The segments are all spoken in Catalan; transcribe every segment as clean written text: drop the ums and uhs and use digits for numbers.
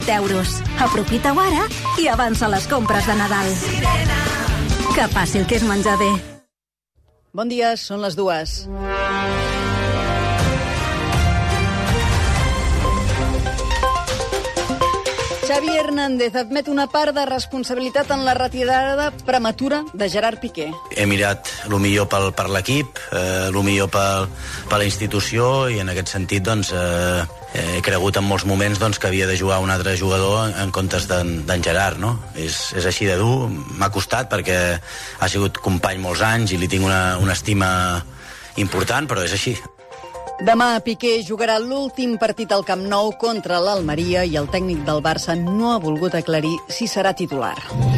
euros. Aprofita-ho ara i avança les compres de Nadal. Que fàcil que és menjar bé. Bon dia, són les 2. Xavi Hernández admet una part de responsabilitat en la retirada prematura de Gerard Piqué. He mirat el millor per l'equip, el millor per la institució, i en aquest sentit he cregut en molts moments que havia de jugar un altre jugador en comptes d'en Gerard, no? És així de dur, m'ha costat perquè ha sigut company molts anys i li tinc una estima important, però és així. Demà Piqué jugarà l'últim partit al Camp Nou contra l'Almeria i el tècnic del Barça no ha volgut aclarir si serà titular.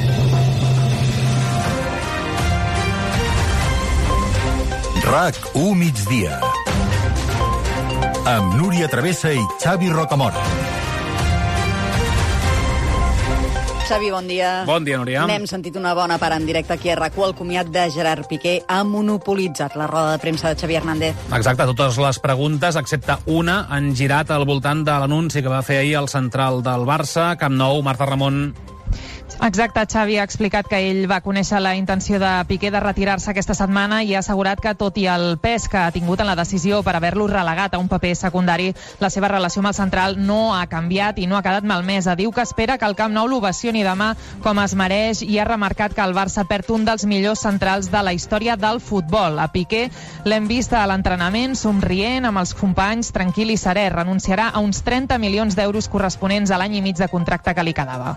RAC1 migdia amb Núria Travessa i Xavi Rocamora. Xavi, bon dia. Bon dia, Núria. N'hem sentit una bona part en directe aquí a RAC1. El comiat de Gerard Piqué ha monopolitzat la roda de premsa de Xavi Hernández. Exacte, totes les preguntes, excepte una, han girat al voltant de l'anunci que va fer ahir el central del Barça, Camp Nou. Marta Ramon. Exacte, Xavi ha explicat que ell va conèixer la intenció de Piqué de retirar-se aquesta setmana i ha assegurat que, tot i el pes que ha tingut en la decisió per haver-lo relegat a un paper secundari, la seva relació amb el central no ha canviat i no ha quedat malmesa. Diu que espera que el Camp Nou l'ovacioni demà com es mereix i ha remarcat que el Barça perd un dels millors centrals de la història del futbol. A Piqué l'hem vist a l'entrenament somrient amb els companys, tranquil i serè. Renunciarà a uns 30 milions d'euros corresponents a l'any i mig de contracte que li quedava.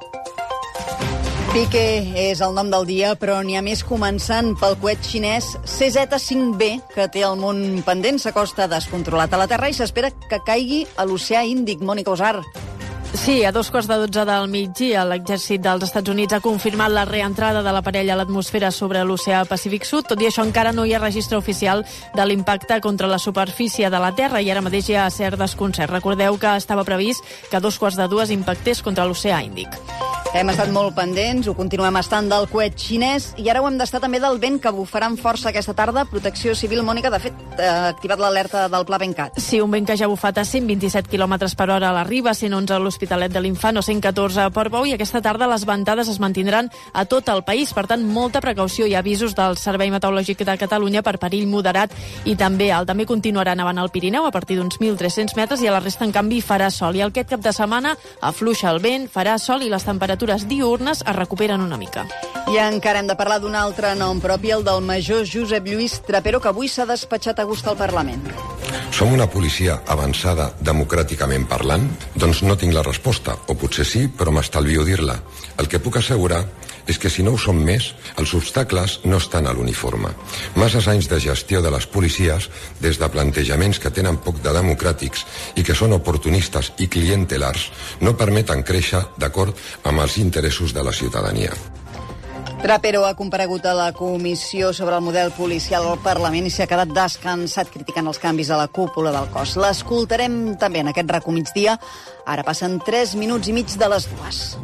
Piqué és el nom del dia, però n'hi ha més, començant pel coet xinès CZ-5B, que té el món pendent, s'acosta descontrolat a la Terra i s'espera que caigui a l'oceà Índic. Mònica Osar. Sí, a 2:12 del migdia, l'exèrcit dels Estats Units ha confirmat la reentrada de l'aparell a l'atmosfera sobre l'oceà Pacífic Sud. Tot i això, encara no hi ha registre oficial de l'impacte contra la superfície de la Terra i ara mateix hi ha cert desconcert. Recordeu que estava previst que a 2:15 impactés contra l'oceà Índic. Hem estat molt pendents, ho continuem estant, del coet xinès, i ara ho hem d'estar també del vent, que bufarà amb força aquesta tarda. Protecció Civil, Mònica, de fet, ha activat l'alerta del Pla Bencat. Sí, un vent que ja ha bufat a 127 km per hora a la Riba, 111 a l'Hospitalet de l'Infant o 114 a Portbou, i aquesta tarda les ventades es mantindran a tot el país. Per tant, molta precaució. Hi ha avisos del Servei Meteorològic de Catalunya per perill moderat i també alt. També continuarà nevant al Pirineu a partir d'uns 1.300 metres i a la resta, en canvi, farà sol. I aquest cap de setmana afluixa el vent, farà sol i les temperatures diürnes es recuperen una mica. I encara hem de parlar d'un altre nom propi, el del major Josep Lluís Trapero, que avui s'ha despatxat a gust al Parlament. Som una policia avançada democràticament parlant? Doncs no tinc la resposta, o potser sí, però m'estalvio dir-la. El que puc assegurar és que si no ho som més, els obstacles no estan a l'uniforme. Masses anys de gestió de les policies, des de plantejaments que tenen poc de democràtics i que són oportunistes i clientelars, no permeten créixer d'acord amb els interessos de la ciutadania. Trapero ha comparegut a la comissió sobre el model policial al Parlament i s'ha quedat descansat criticant els canvis a la cúpula del cos. L'escoltarem també en aquest RAC1 migdia. Ara passen 3 minuts i mig de les 2.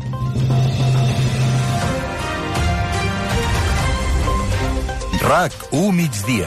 RAC1 migdia.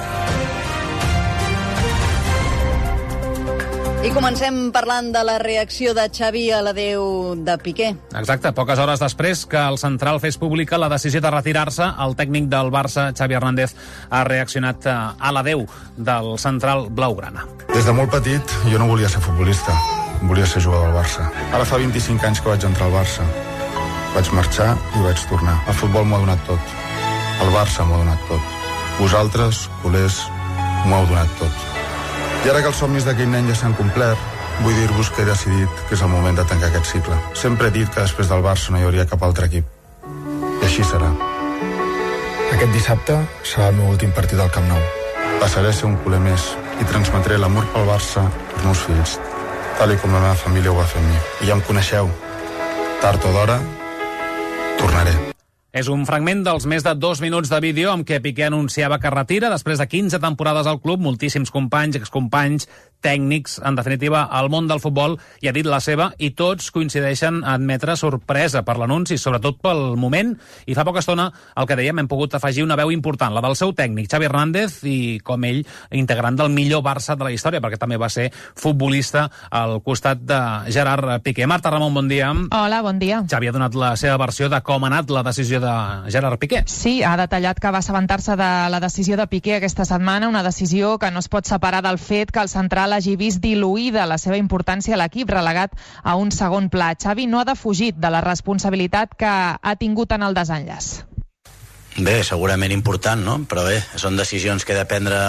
I comencem parlant de la reacció de Xavi a l'adeu de Piqué. Exacte, poques hores després que el central fes pública la decisió de retirar-se, el tècnic del Barça, Xavi Hernández, ha reaccionat a l'adeu del central blaugrana. Des de molt petit jo no volia ser futbolista, volia ser jugador del Barça. Ara fa 25 anys que vaig entrar al Barça. Vaig marxar i vaig tornar. El futbol m'ho ha donat tot. El Barça m'ho ha donat tot. Vosaltres, culers, m'ho heu donat tot. I ara que els somnis d'aquell nen ja s'han complert, vull dir-vos que he decidit que és el moment de tancar aquest cicle. Sempre he dit que després del Barça no hi hauria cap altre equip. I així serà. Aquest dissabte serà el meu últim partit al Camp Nou. Passaré a ser un culer més i transmetré l'amor pel Barça als meus fills, tal com la meva família ho va fer amb mi. I ja em coneixeu. Tard o d'hora, tornaré. És un fragment dels més de 2 minuts de vídeo amb què Piqué anunciava que retira després de 15 temporades al club, moltíssims companys, excompanys, tècnics. En definitiva, el món del futbol hi ha dit la seva i tots coincideixen a admetre sorpresa per l'anunci, sobretot pel moment. I fa poca estona, el que dèiem, hem pogut afegir una veu important, la del seu tècnic, Xavi Hernández, i com ell, integrant del millor Barça de la història, perquè també va ser futbolista al costat de Gerard Piqué. Marta Ramon, bon dia. Hola, bon dia. Xavi ha donat la seva versió de com ha anat la decisió de Gerard Piqué. Sí, ha detallat que va assabentar-se de la decisió de Piqué aquesta setmana, una decisió que no es pot separar del fet que el central hagi vist diluïda la seva importància a l'equip, relegat a un segon pla. Xavi no ha defugit de la responsabilitat que ha tingut en el desenllaç. Bé, segurament important, no? Però bé, són decisions que he de prendre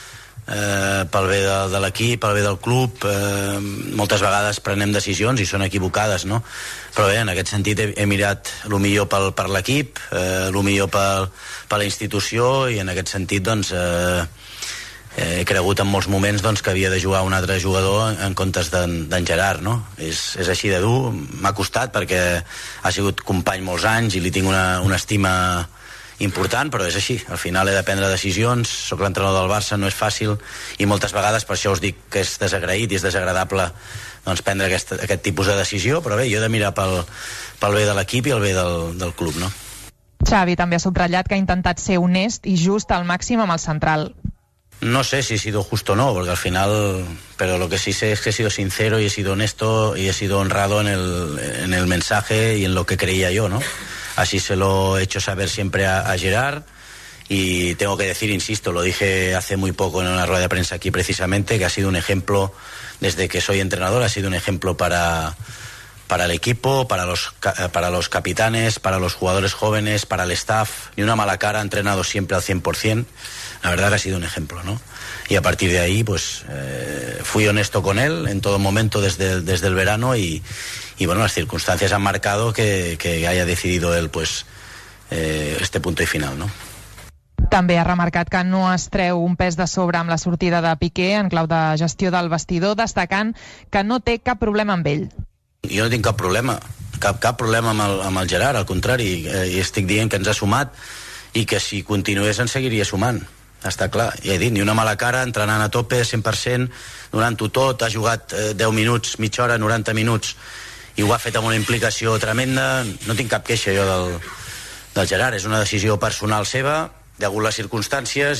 pel bé de l'equip, pel bé del club. Moltes vegades prenem decisions i són equivocades, no? Però bé, en aquest sentit he mirat el millor per l'equip, el millor per la institució, i en aquest sentit, doncs, he cregut en molts moments que havia de jugar un altre jugador en comptes d'en Gerard, no? És així de dur. M'ha costat perquè ha sigut company molts anys i li tinc una estima important, però és així. Al final he de prendre decisions, soc l'entrenador del Barça, no és fàcil, i moltes vegades, per això us dic que és desagraït i és desagradable prendre aquest tipus de decisió, però bé, jo he de mirar pel bé de l'equip i el bé del club, no? Xavi també ha subratllat que ha intentat ser honest i just al màxim amb el central. No sé si he sido justo o no, porque al final, pero lo que sí sé es que he sido sincero y he sido honesto y he sido honrado en el mensaje y en lo que creía yo, ¿no? Así se lo he hecho saber siempre a Gerard, y tengo que decir, insisto, lo dije hace muy poco en una rueda de prensa aquí precisamente, que ha sido un ejemplo, desde que soy entrenador, ha sido un ejemplo para el equipo, para los capitanes, para los jugadores jóvenes, para el staff. Ni una mala cara, ha entrenado siempre al 100%. La verdad que ha sido un ejemplo, ¿no? Y a partir de ahí, pues, fui honesto con él en todo momento desde el verano, y bueno, las circunstancias han marcado que haya decidido él, pues, este punto y final, ¿no? També ha remarcat que no es treu un pes de sobre amb la sortida de Piqué en clau de gestió del vestidor, destacant que no té cap problema amb ell. Jo no tinc cap problema, cap problema amb el Gerard, al contrari, i estic dient que ens ha sumat i que si continués ens seguiria sumant, està clar. Ja he dit, ni una mala cara, entrenant a tope, 100%, donant-ho tot, ha jugat 10 minuts, mitja hora, 90 minuts, i ho ha fet amb una implicació tremenda. No tinc cap queixa jo del Gerard, és una decisió personal seva, degut les circumstàncies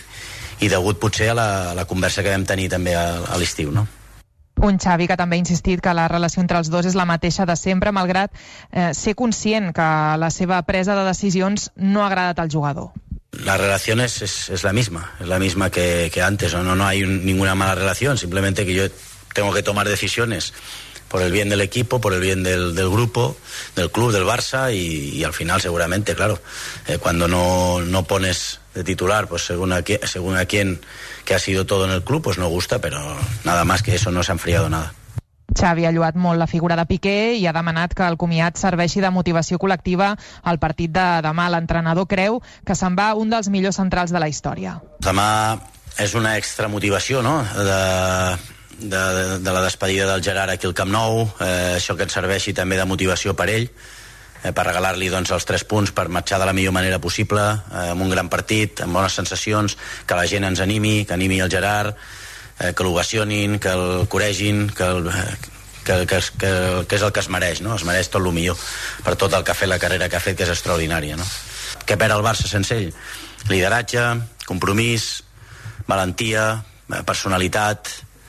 i degut potser a la conversa que vam tenir també a l'estiu, no? Un Xavi que també ha insistit que la relació entre els dos és la mateixa de sempre, malgrat ser conscient que la seva presa de decisions no ha agradat al jugador. La relación es la misma que antes, no hay ninguna mala relación, simplemente que yo tengo que tomar decisiones por el bien del equipo, por el bien del grupo, del club, del Barça, y al final seguramente, claro, cuando no pones de titular, pues según a quién que ha sido todo en el club, pues no gusta, pero nada más que eso, no se ha enfriado nada. Xavi ha lloat molt la figura de Piqué i ha demanat que el comiat serveixi de motivació col·lectiva al partit de demà. L'entrenador creu que se'n va un dels millors centrals de la història. Demà és una extra motivació, no?, de la despedida del Gerard aquí al Camp Nou, això que ens serveixi també de motivació per ell, per regalar-li doncs els 3 punts per marxar de la millor manera possible, amb un gran partit, amb bones sensacions, que la gent ens animi, que animi el Gerard, que l'ovacionin, que el coregin, que és el que es mereix, no? Es mereix tot el millor per tot el que ha fet, la carrera que ha fet, que és extraordinària, no? Què perd el Barça sense ell? Lideratge, compromís, valentia, personalitat.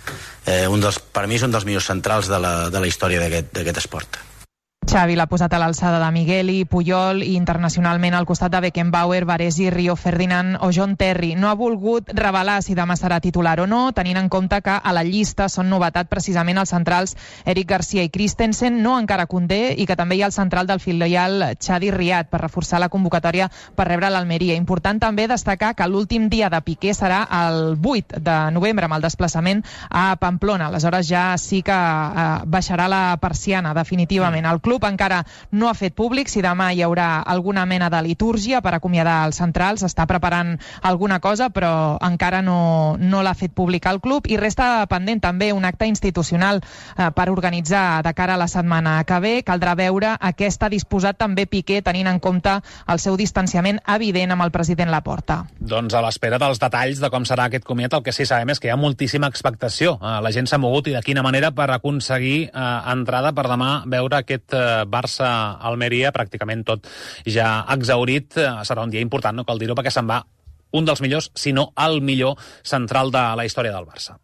Per mi és un dels millors centrals de la història d'aquest esport. Xavi l'ha posat a l'alçada de Migueli, Puyol i internacionalment al costat de Beckenbauer, Baresi, Rio Ferdinand o John Terry. No ha volgut revelar si demà serà titular o no, tenint en compte que a la llista són novetat precisament els centrals Eric Garcia i Christensen, no encara Koundé, i que també hi ha el central del filial Chadi Riyad per reforçar la convocatòria per rebre l'Almeria. Important també destacar que l'últim dia de Piqué serà el 8 de novembre amb el desplaçament a Pamplona. Aleshores ja sí que baixarà la persiana definitivament. El club club encara no ha fet públic si demà hi haurà alguna mena de litúrgia per acomiadar els centrals. S'està preparant alguna cosa, però encara no l'ha fet públic al club, i resta pendent també un acte institucional per organitzar de cara a la setmana que ve. Caldrà veure a què està disposat també Piqué, tenint en compte el seu distanciament evident amb el president Laporta. Doncs a l'espera dels detalls de com serà aquest comiat, el que sí sabem és que hi ha moltíssima expectació. La gent s'ha mogut, i de quina manera, per aconseguir entrada per demà veure aquest Barça-Almeria, pràcticament tot ja exhaurit. Serà un dia important, no cal dir-ho, perquè se'n va un dels millors, si no el millor central de la història del Barça.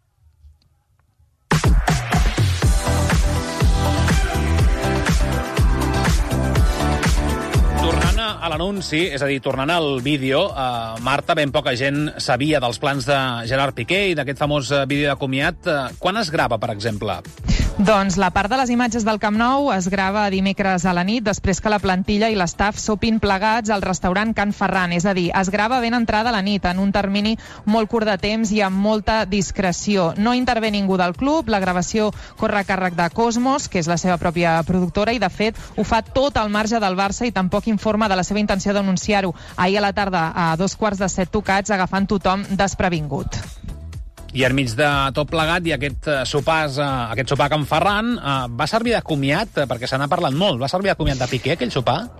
Tornant a l'anunci, és a dir, tornant al vídeo, Marta, ben poca gent sabia dels plans de Gerard Piqué i d'aquest famós vídeo de comiat. Quan es grava, per exemple? Doncs la part de les imatges del Camp Nou es grava dimecres a la nit, després que la plantilla i l'estaf sopin plegats al restaurant Can Ferran. És a dir, es grava ben entrada a la nit, en un termini molt curt de temps i amb molta discreció. No intervé ningú del club, la gravació corre a càrrec de Cosmos, que és la seva pròpia productora, i de fet ho fa tot al marge del Barça i tampoc informa de la seva intenció d'anunciar-ho ahir a la tarda a 6:45 tocats, agafant tothom desprevingut. I enmig de tot plegat i aquest sopar a Can Ferran va servir de comiat, perquè se n'ha parlat molt. Va servir de comiat de Piqué, aquell sopar?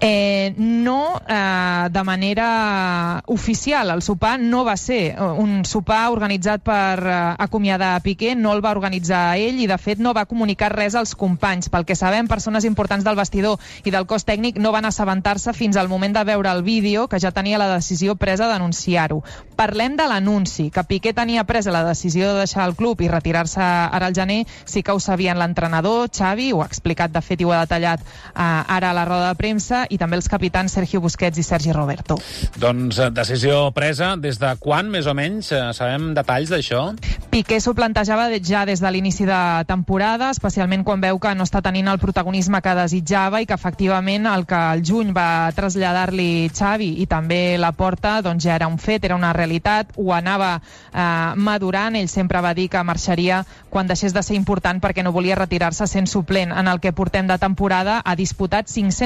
No de manera oficial. El sopar no va ser un sopar organitzat per acomiadar Piqué, no el va organitzar ell i, de fet, no va comunicar res als companys. Pel que sabem, persones importants del vestidor i del cos tècnic no van assabentar-se fins al moment de veure el vídeo, que ja tenia la decisió presa d'anunciar-ho. Parlem de l'anunci, que Piqué tenia presa la decisió de deixar el club i retirar-se ara al gener. Sí que ho sabien l'entrenador, Xavi, ho ha explicat, de fet, i ho ha detallat ara a la roda de premsa, i també els capitans Sergio Busquets i Sergi Roberto. Doncs decisió presa. Des de quan, més o menys? Sabem detalls d'això? Piqué s'ho plantejava ja des de l'inici de temporada, especialment quan veu que no està tenint el protagonisme que desitjava i que, efectivament, el que al juny va traslladar-li Xavi i també Laporta, doncs ja era un fet, era una realitat, ho anava madurant. Ell sempre va dir que marxaria quan deixés de ser important, perquè no volia retirar-se sent suplent. En el que portem de temporada ha disputat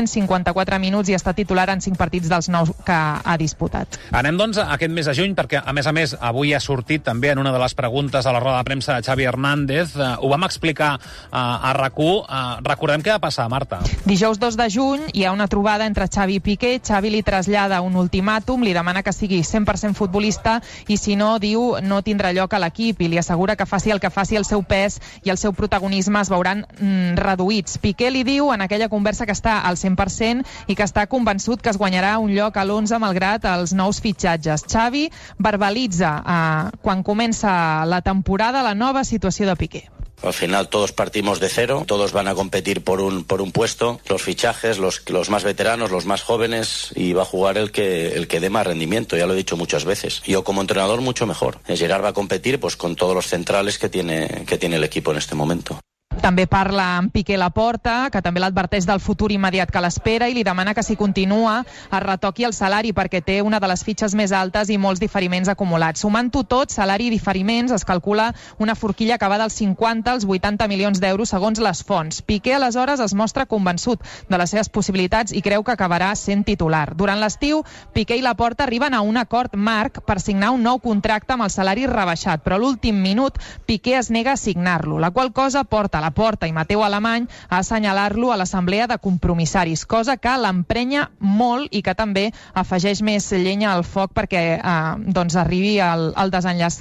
554 minuts i està titular en 5 partits dels 9 que ha disputat. Anem, doncs, a aquest mes de juny, perquè, a més, avui ha sortit també en una de les preguntes a la roda de premsa de Xavi Hernández. Ho vam explicar a RAC1. Recordem què va passar, Marta. Dijous 2 de juny hi ha una trobada entre Xavi i Piqué. Xavi li trasllada un ultimàtum, li demana que sigui 100% futbolista i, si no, diu, no tindrà lloc a l'equip, i li assegura que faci el que faci, el seu pes i el seu protagonisme es veuran reduïts. Piqué li diu en aquella conversa que està al 100% i que està convençut que es guanyarà un lloc a l'11 malgrat els nous fitxatges. Xavi verbalitza quan comença la temporada la nova situació de Piqué. Al final todos partimos de cero, todos van a competir por un puesto, los fichajes, los más veteranos, los más jóvenes, y va a jugar el que dé más rendimiento, ya lo he dicho muchas veces. Yo como entrenador mucho mejor. Gerard va a competir pues con todos los centrales que tiene el equipo en este momento. També parla amb Piqué Laporta, que també l'adverteix del futur immediat que l'espera i li demana que, si continua, es retoqui el salari, perquè té una de les fitxes més altes i molts diferiments acumulats. Sumant-ho tot, salari i diferiments, es calcula una forquilla que va dels 50 als 80 milions d'euros segons les fonts. Piqué, aleshores, es mostra convençut de les seves possibilitats i creu que acabarà sent titular. Durant l'estiu, Piqué i Laporta arriben a un acord marc per signar un nou contracte amb el salari rebaixat, però a l'últim minut Piqué es nega a signar-lo, la qual cosa porta Laporta i Mateu Alemany a assenyalar-lo a l'assemblea de compromissaris, cosa que l'emprenya molt i que també afegeix més llenya al foc perquè arribi al desenllaç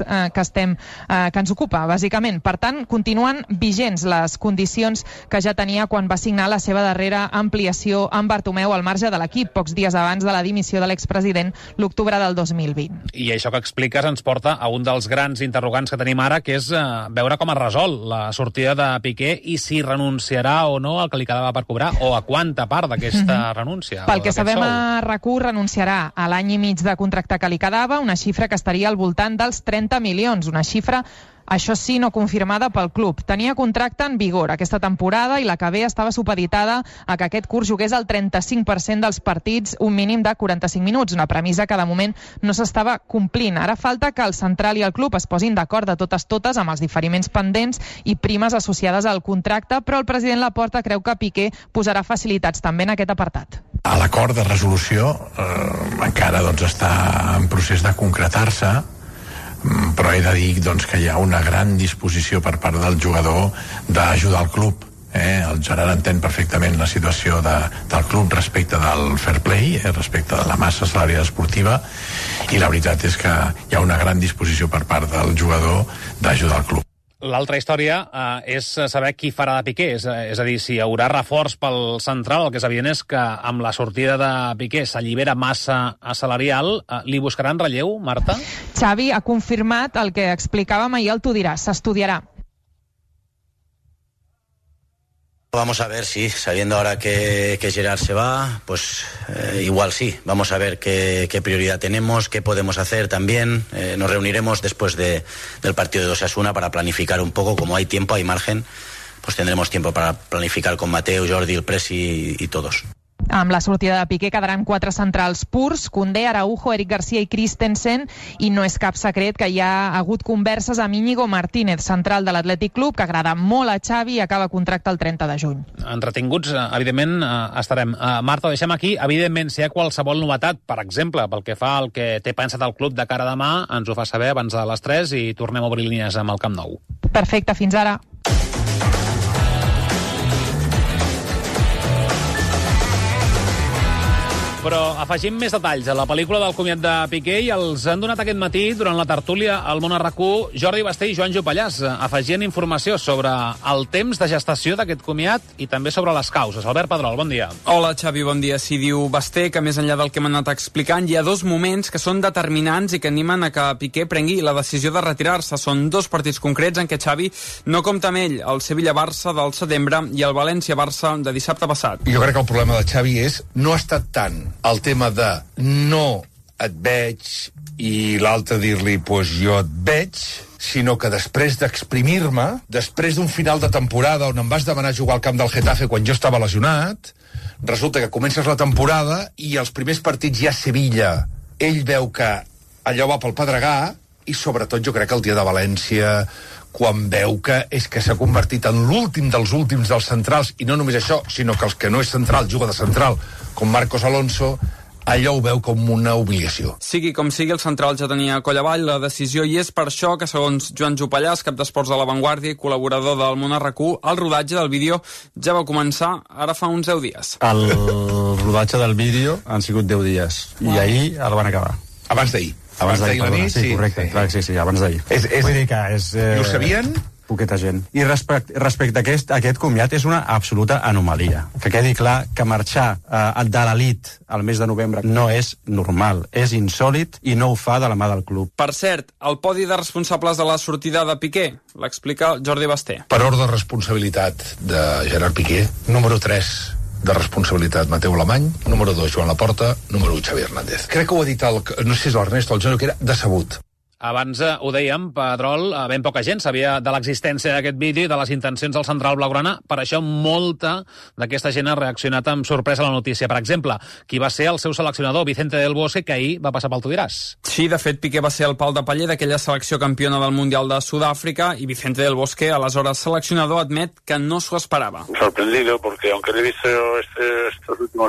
que ens ocupa, bàsicament. Per tant, continuen vigents les condicions que ja tenia quan va signar la seva darrera ampliació amb Bartomeu al marge de l'equip, pocs dies abans de la dimissió de l'expresident l'octubre del 2020. I això que expliques ens porta a un dels grans interrogants que tenim ara, que és veure com es resol la sortida de Piqué i si renunciarà o no al que li quedava per cobrar, o a quanta part d'aquesta renúncia. Pel que sabem, a RAC1 renunciarà a l'any i mig de contracte que li quedava, una xifra que estaria al voltant dels 30 milions, una xifra Això sí, no confirmada pel club. Tenia contracte en vigor aquesta temporada i la que ve estava supeditada a que aquest curs jugués el 35% dels partits, un mínim de 45 minuts, una premissa que de moment no s'estava complint. Ara falta que el central i el club es posin d'acord de totes amb els diferiments pendents i primes associades al contracte, però el president Laporta creu que Piqué posarà facilitats també en aquest apartat. L'acord de resolució encara està en procés de concretar-se, però he de dir que hi ha una gran disposició per part del jugador d'ajudar el club. El Gerard entén perfectament la situació del club respecte del fair play, respecte de la massa salarial esportiva, i la veritat és que hi ha una gran disposició per part del jugador d'ajudar el club. L'altra història és saber qui farà de Piqué, és a dir, si hi haurà reforç pel central. El que és evident és que amb la sortida de Piqué s'allibera massa salarial. Li buscaran relleu, Marta? Xavi ha confirmat el que explicàvem ahir al Tu diràs, s'estudiarà. Vamos a ver, sí, sabiendo ahora que Gerard se va, pues igual sí. Vamos a ver qué prioridad tenemos, qué podemos hacer también. Nos reuniremos después del partido de Osasuna para planificar un poco. Como hay tiempo, hay margen, pues tendremos tiempo para planificar con Mateu, Jordi, el Presi y todos. Amb la sortida de Piqué quedaran 4 centrals purs, Koundé, Araujo, Eric Garcia i Christensen, i no és cap secret que hi ha hagut converses amb Íñigo Martínez, central de l'Atlètic Club, que agrada molt a Xavi i acaba contracte el 30 de juny. Entretinguts, evidentment, estarem. Marta, deixem aquí. Evidentment, si hi ha qualsevol novetat, per exemple, pel que fa al que té pensat el club de cara a demà, ens ho fa saber abans de les 3 i tornem a obrir línies amb el Camp Nou. Perfecte, fins ara. Però afegim més detalls a la pel·lícula del comiat de Piqué i els han donat aquest matí durant la tertúlia al Món a RAC1 Jordi Basté i Joan Jopallàs, afegint informació sobre el temps de gestació d'aquest comiat i també sobre les causes. Albert Pedrol, bon dia. Hola, Xavi, bon dia. Si diu Basté que més enllà del que hem anat explicant, hi ha 2 moments que són determinants i que animen a que Piqué prengui la decisió de retirar-se. Són 2 partits concrets en què Xavi no compta amb ell, el Sevilla-Barça del setembre i el València-Barça de dissabte passat. Jo crec que el problema de Xavi no ha estat tant el tema de no et veig i l'altre dir-li pues jo et veig, sinó que després d'exprimir-me, després d'un final de temporada on em vas demanar jugar al camp del Getafe quan jo estava lesionat, resulta que comences la temporada i els primers partits ja a Sevilla, ell veu que allò va pel pedregar i sobretot jo crec que el dia de València, quan veu que és que s'ha convertit en l'últim dels últims dels centrals, i no només això, sinó que els que no és central juga de central, com Marcos Alonso, allò ho veu com una humiliació. Sigui com sigui, el central ja tenia coll avall la decisió i és per això que, segons Joan Jopallàs, cap d'Esports de La Vanguardia i col·laborador del Món a RAC1, el rodatge del vídeo ja va començar ara fa uns 10 dies. El rodatge del vídeo han sigut 10 dies i ahir el van acabar. Abans d'ahir. Abans d'ahir la nit, sí, correcte, clar, sí, abans d'ahir. Vull dir que és... I ho sabien? Poqueta gent. I respecte a aquest comiat és una absoluta anomalia. Que quedi clar que marxar de l'elit al mes de novembre no és normal, és insòlit i no ho fa de la mà del club. Per cert, el podi de responsables de la sortida de Piqué l'explica Jordi Basté. Per ordre de responsabilitat de Gerard Piqué, número 3 de responsabilitat Mateu Alemany, número 2 Joan Laporta, número 1 Xavi Hernández. Crec que ho ha dit no sé si és l'Ernest o el Joni, que era decebut. Abans ho dèiem, Pedrol, ben poca gent sabia de l'existència d'aquest vídeo i de les intencions del central blaugrana. Per això molta d'aquesta gent ha reaccionat amb sorpresa a la notícia. Per exemple, qui va ser el seu seleccionador, Vicente del Bosque, que ahir va passar pel Tu diràs. Sí, de fet, Piqué va ser el pal de paller d'aquella selecció campiona del Mundial de Sudàfrica i Vicente del Bosque, aleshores seleccionador, admet que no s'ho esperava. Sorprendido, porque aunque le he visto estas últimas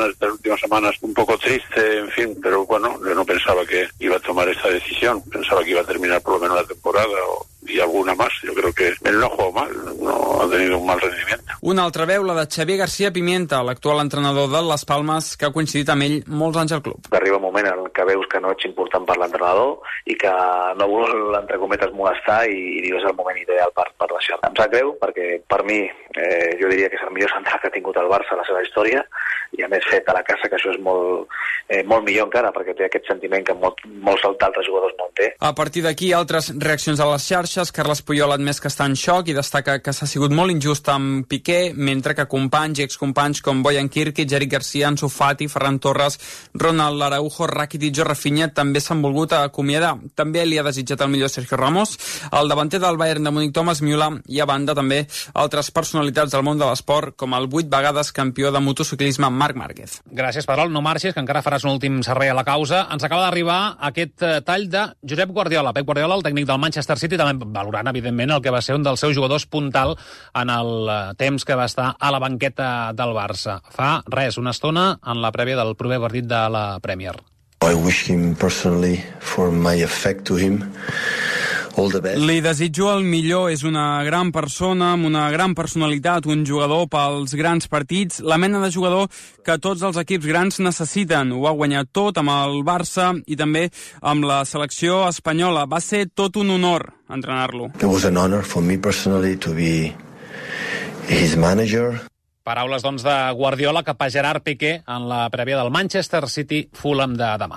semanas un poco triste, en fin, pero bueno, yo no pensaba que iba a tomar esta decisión. Pensaba que iba a terminar por lo menos la temporada y alguna más. Yo creo que él no ha jugado mal, no ha tenido un mal rendimiento. Una altra veu, la de Xavier García Pimienta, l'actual entrenador de Les Palmes, que ha coincidit amb ell molts anys al club. Arriba un moment en què veus que no ets important per l'entrenador i que no vol, entre cometes, molestar i dius és el moment ideal per deixar-lo. Em sap greu perquè per mi jo diria que és el millor central que ha tingut el Barça a la seva història i a més fet a la casa, que això és molt millor encara, perquè té aquest sentiment que molts altres jugadors no en té. A partir d'aquí, altres reaccions a les xarxes. Carles Puyol ha admès que està en xoc i destaca que s'ha sigut molt injust amb Piqué, mentre que companys i excompanys com Bojan Kirkic, Eric Garcia, Ansu Fati, Ferran Torres, Ronald Araujo, Rakitic o Rafinha també s'han volgut acomiadar. També li ha desitjat el millor Sergio Ramos, el davanter del Bayern de Múnich Thomas Müller, i a banda també altres personalitats del món de l'esport, com el 8 vegades campió de motociclisme Marc Márquez. Gràcies, Pedrol. No marxis, que encara faràs un últim servei a la causa. Ens acaba d'arribar aquest tall de Josep Guardiola. Pep Guardiola, el tècnic del Manchester City, també valorant, evidentment, el que va ser un dels seus jugadors puntal en el temps que va estar a la banqueta del Barça. Fa res, una estona, en la prèvia del proper partit de la Premier. I wish him personally, for my effect to him, all the best. Li desitjo el millor, és una gran persona, amb una gran personalitat, un jugador pels grans partits, la mena de jugador que tots els equips grans necessiten. Ho ha guanyat tot amb el Barça i també amb la selecció espanyola. Va ser tot un honor entrenar-lo. It was an honor for me personally to be his manager. Paraules, doncs, de Guardiola cap a Gerard Piqué en la prèvia del Manchester City-Fulham de demà.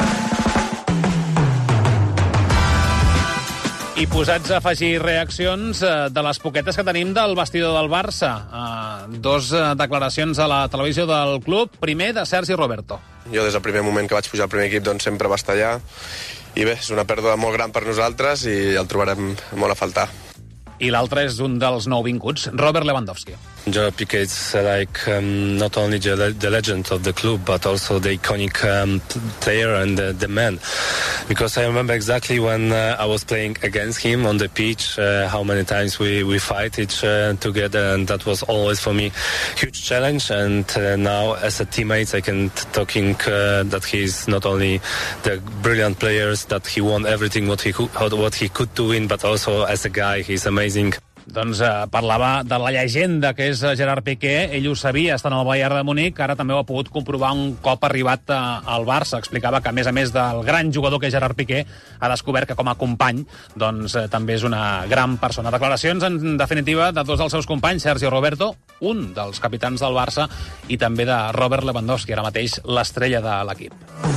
I posats a afegir reaccions de les poquetes que tenim del vestidor del Barça. Dos declaracions a la televisió del club. Primer, de Sergi Roberto. Jo des del primer moment que vaig pujar al primer equip doncs sempre va estar allà. I bé, és una pèrdua molt gran per nosaltres i el trobarem molt a faltar. I l'altre és un dels nouvinguts, Robert Lewandowski. Gerard Piqué is not only the legend of the club, but also the iconic player and the man. Because I remember exactly when I was playing against him on the pitch, how many times we fight each together, and that was always for me huge challenge. And now, as a teammate, I can talking that he's not only the brilliant players, that he won everything what he could to win, but also as a guy, he's amazing. Doncs parlava de la llegenda que és Gerard Piqué. Ell ho sabia, estant al Bayern de Múnich, ara també ho ha pogut comprovar un cop arribat al Barça. Explicava que, a més del gran jugador que és Gerard Piqué, ha descobert que com a company doncs, també és una gran persona. Declaracions, en definitiva, de dos dels seus companys, Sergio Roberto, un dels capitans del Barça, i també de Robert Lewandowski, ara mateix l'estrella de l'equip.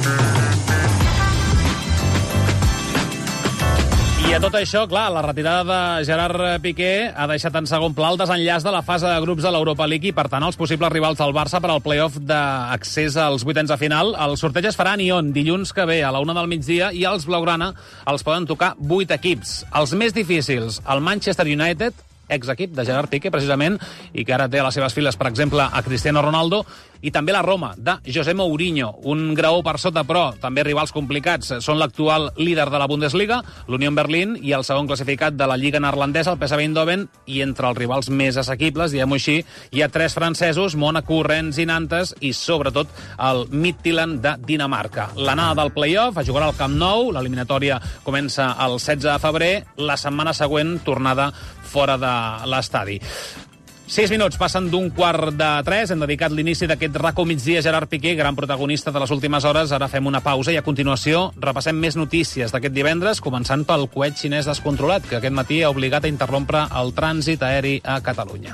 I a tot això, clar, la retirada de Gerard Piqué ha deixat en segon pla el desenllaç de la fase de grups de l'Europa League i, per tant, els possibles rivals del Barça per al play-off d'accés als vuitens de final. El sorteig es farà a Nyon dilluns que ve a la 1 del migdia i als blaugrana els poden tocar 8 equips. Els més difícils, el Manchester United, exequip de Gerard Piqué, precisament, i que ara té a les seves files, per exemple, a Cristiano Ronaldo, i també la Roma, de José Mourinho, un graó per sota, però també rivals complicats. Són l'actual líder de la Bundesliga, l'Union Berlin, i el segon classificat de la Lliga neerlandesa, el PSV Eindhoven, i entre els rivals més assequibles, diguem-ho així, hi ha 3 francesos, Mónaco, Rennes i Nantes, i sobretot el Midtjylland de Dinamarca. L'anada del play-off, a jugar al Camp Nou, l'eliminatòria comença el 16 de febrer, la setmana següent, tornada fora de l'estadi. 6 minuts passen d'un 2:45. Hem dedicat l'inici d'aquest RACO migdia a Gerard Piqué, gran protagonista de les últimes hores. Ara fem una pausa i a continuació repassem més notícies d'aquest divendres, començant pel coet xinès descontrolat, que aquest matí ha obligat a interrompre el trànsit aeri a Catalunya.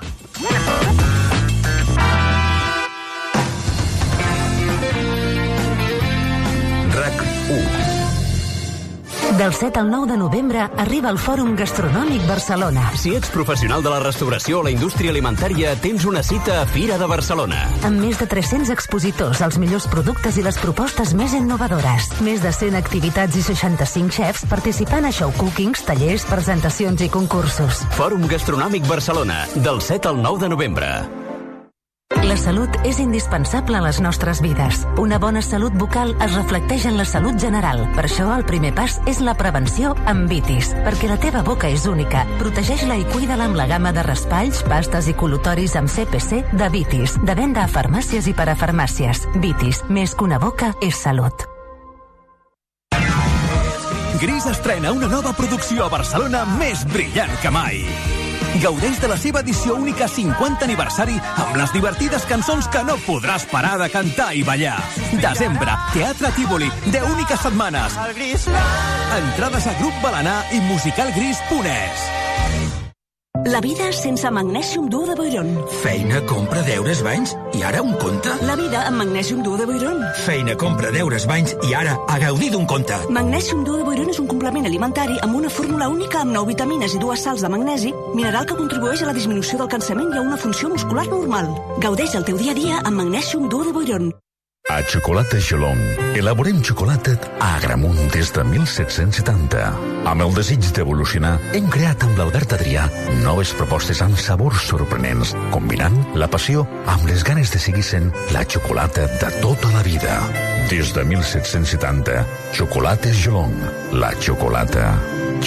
RAC1. Del 7 al 9 de novembre arriba el Fòrum Gastronòmic Barcelona. Si ets professional de la restauració o la indústria alimentària, tens una cita a Fira de Barcelona. Amb més de 300 expositors, els millors productes i les propostes més innovadores. Més de 100 activitats i 65 xefs participant a show cookings, tallers, presentacions i concursos. Fòrum Gastronòmic Barcelona, del 7 al 9 de novembre. La salut és indispensable a les nostres vides. Una bona salut bucal es reflecteix en la salut general. Per això el primer pas és la prevenció amb Vitis, perquè la teva boca és única. Protegeix-la i cuida-la amb la gamma de raspalls, pastes i col·lutoris amb CPC de Vitis, de venda a farmàcies i parafarmàcies. Vitis, més que una boca, és salut. Gris estrena una nova producció a Barcelona més brillant que mai. Gaudeix de la seva edició única 50 aniversari amb les divertides cançons que no podràs parar de cantar i ballar. Desembre, Teatre Tívoli, 10 úniques setmanes. Entrades a Grup Balanà i musicalgris.es. La vida sense Magnesium Duo de Boiron. Feina, compra, deures, banys i ara un conte? La vida amb Magnesium Duo de Boiron. Feina, compra, deures, banys i ara a gaudir d'un conte. Magnesium Duo de Boiron és un complement alimentari amb una fórmula única amb 9 vitamines i 2 sals de magnesi, mineral que contribueix a la disminució del cansament i a una funció muscular normal. Gaudeix el teu dia a dia amb Magnesium Duo de Boiron. A Xocolata Gelong elaborem xocolata a Agramunt des de 1770. Amb el desig d'evolucionar, hem creat amb l'Albert Adrià noves propostes amb sabors sorprenents, combinant la passió amb les ganes de seguir sent la xocolata de tota la vida. Des de 1770, Xocolates Gelong. La xocolata.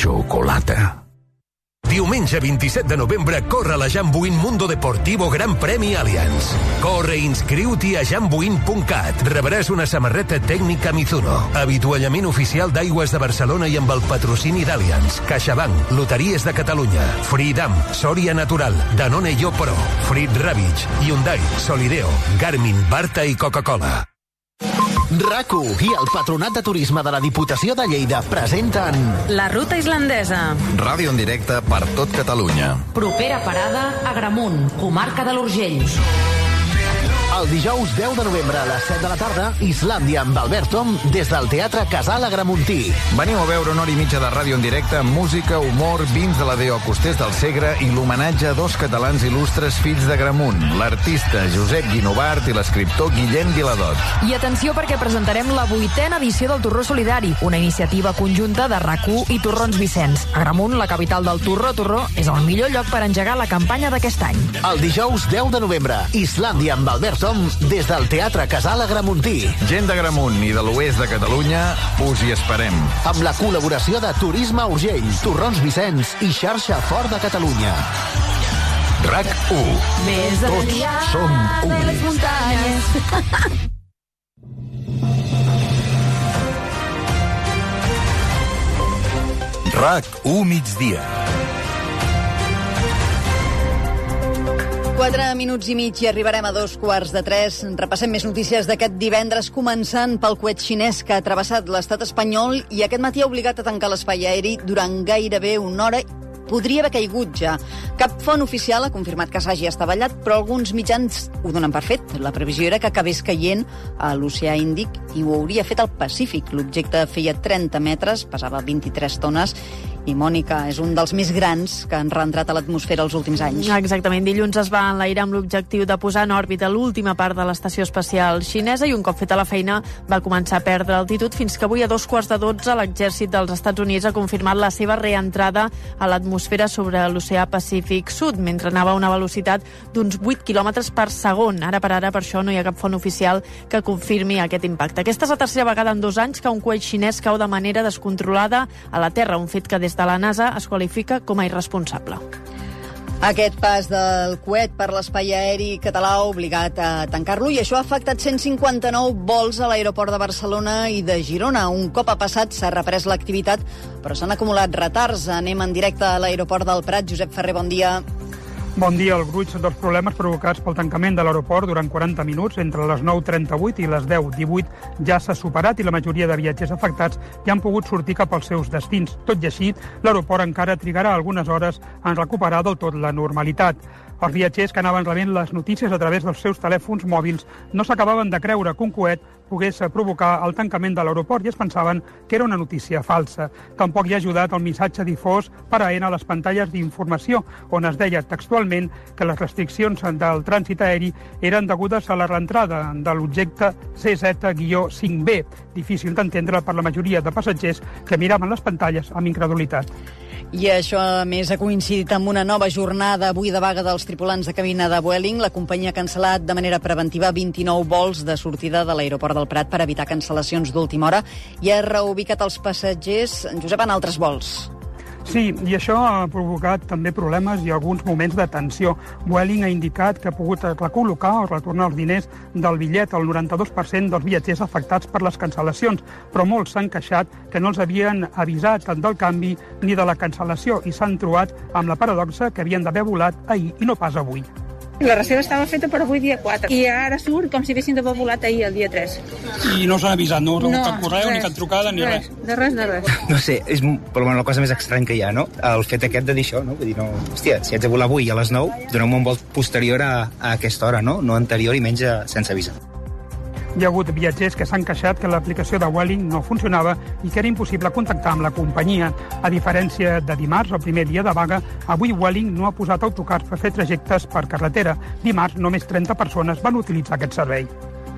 Diumenge 27 de novembre corre la Jambuin Mundo Deportivo Gran Premi Allianz. Corre i inscriu-t'hi a jambuin.cat. Rebràs una samarreta tècnica Mizuno, avituallament oficial d'Aigües de Barcelona i amb el patrocini d'Allianz, CaixaBank, Loteries de Catalunya, Freedom, Soria Natural, Danone Yo Pro, Frit Ravitch, Hyundai, Solideo, Garmin, Barta i Coca-Cola. RAC1 i el Patronat de Turisme de la Diputació de Lleida presenten La Ruta Islandesa. Ràdio en directe per tot Catalunya. Propera parada a Agramunt, comarca de l'Urgell. El dijous 10 de novembre a les 7 de la tarda, Islàndia amb Albert Tom des del Teatre Casal Agramuntí. Veniu a veure una hora i mitja de ràdio en directe amb música, humor, vins de la D.O. Costers del Segre i l'homenatge a dos catalans il·lustres fills d'Agramunt, l'artista Josep Guinovart i l'escriptor Guillem Viladot. I atenció perquè presentarem la 8a edició del Torró Solidari, una iniciativa conjunta de RAC1 i Torrons Vicenç. Agramunt, la capital del Torró, és el millor lloc per engegar la campanya d'aquest any. El dijous 10 de novembre, Islàndia amb Albert Tom des del Teatre Casal Agramuntí. Gent d'Agramunt i de l'oest de Catalunya, us hi esperem. Amb la col·laboració de Turisme Urgell, Torrons Vicenç i Xarxa Fort de Catalunya. RAC1. Més enllà de les muntanyes. RAC1 migdia. 4 minuts i mig i arribarem a 2:15. Repassem més notícies d'aquest divendres, començant pel coet xinès que ha travessat l'estat espanyol i aquest matí ha obligat a tancar l'espai aeri durant gairebé una hora. Podria haver caigut ja. Cap font oficial ha confirmat que s'hagi estavellat, però alguns mitjans ho donen per fet. La previsió era que acabés caient a l'oceà Índic i ho hauria fet al Pacífic. L'objecte feia 30 metres, pesava 23 tones, i Mònica és un dels més grans que han reentrat a l'atmosfera els últims anys. Exactament. Dilluns es va enlairar amb l'objectiu de posar en òrbita l'última part de l'estació espacial xinesa i un cop feta la feina va començar a perdre altitud fins que avui a 11:15 l'exèrcit dels Estats Units ha confirmat la seva reentrada a l'atmosfera sobre l'oceà Pacífic Sud, mentre anava a una velocitat d'uns 8 km per segon. Ara per ara, per això, no hi ha cap font oficial que confirmi aquest impacte. Aquesta és la tercera vegada en 2 anys que un coet xinès cau de manera descontrolada a la Terra, un fet que des de la NASA es qualifica com a irresponsable. Aquest pas del coet per l'espai aeri català ha obligat a tancar-lo i això ha afectat 159 vols a l'aeroport de Barcelona i de Girona. Un cop ha passat s'ha reprès l'activitat, però s'han acumulat retards. Anem en directe a l'aeroport del Prat. Josep Ferrer, bon dia. Bon dia. El gruix dels problemes provocats pel tancament de l'aeroport durant 40 minuts entre les 9:38 i les 10:18 ja s'ha superat i la majoria de viatgers afectats ja han pogut sortir cap als seus destins. Tot i així, l'aeroport encara trigarà algunes hores en recuperar del tot la normalitat. Els viatgers que anaven rebent les notícies a través dels seus telèfons mòbils no s'acabaven de creure que un coet pogués provocar el tancament de l'aeroport i es pensaven que era una notícia falsa. Tampoc hi ha ajudat el missatge difós per AENA a les pantalles d'informació, on es deia textualment que les restriccions del trànsit aeri eren degudes a la reentrada de l'objecte CZ-5B, difícil d'entendre per la majoria de passatgers que miraven les pantalles amb incredulitat. I això, a més, ha coincidit amb una nova jornada avui de vaga dels tripulants de cabina de Vueling. La companyia ha cancel·lat de manera preventiva 29 vols de sortida de l'aeroport del Prat per evitar cancel·lacions d'última hora i ha reubicat els passatgers, Josep, en altres vols. Sí, i això ha provocat també problemes i alguns moments de tensió. Vueling ha indicat que ha pogut recol·locar o retornar els diners del bitllet al 92% dels viatgers afectats per les cancel·lacions, però molts s'han queixat que no els havien avisat tant del canvi ni de la cancel·lació i s'han trobat amb la paradoxa que havien d'haver volat ahir i no pas avui. La reserva estava feta per avui dia 4 i ara surt com si haguessin de volat ahir el dia 3. I no s'han avisat, no? Cap correu, ni cap trucada, ni res. De res. No sé, és la cosa més estrany que hi ha, no? El fet aquest de dir això, no? Vull dir, no... Hòstia, si haig de volar avui a les 9, doneu-me un vol posterior a aquesta hora, no? No anterior i menys sense avisar. Hi ha hagut viatgers que s'han queixat que l'aplicació de Vueling no funcionava i que era impossible contactar amb la companyia. A diferència de dimarts, el primer dia de vaga, avui Vueling no ha posat autocars per fer trajectes per carretera. Dimarts, només 30 persones van utilitzar aquest servei.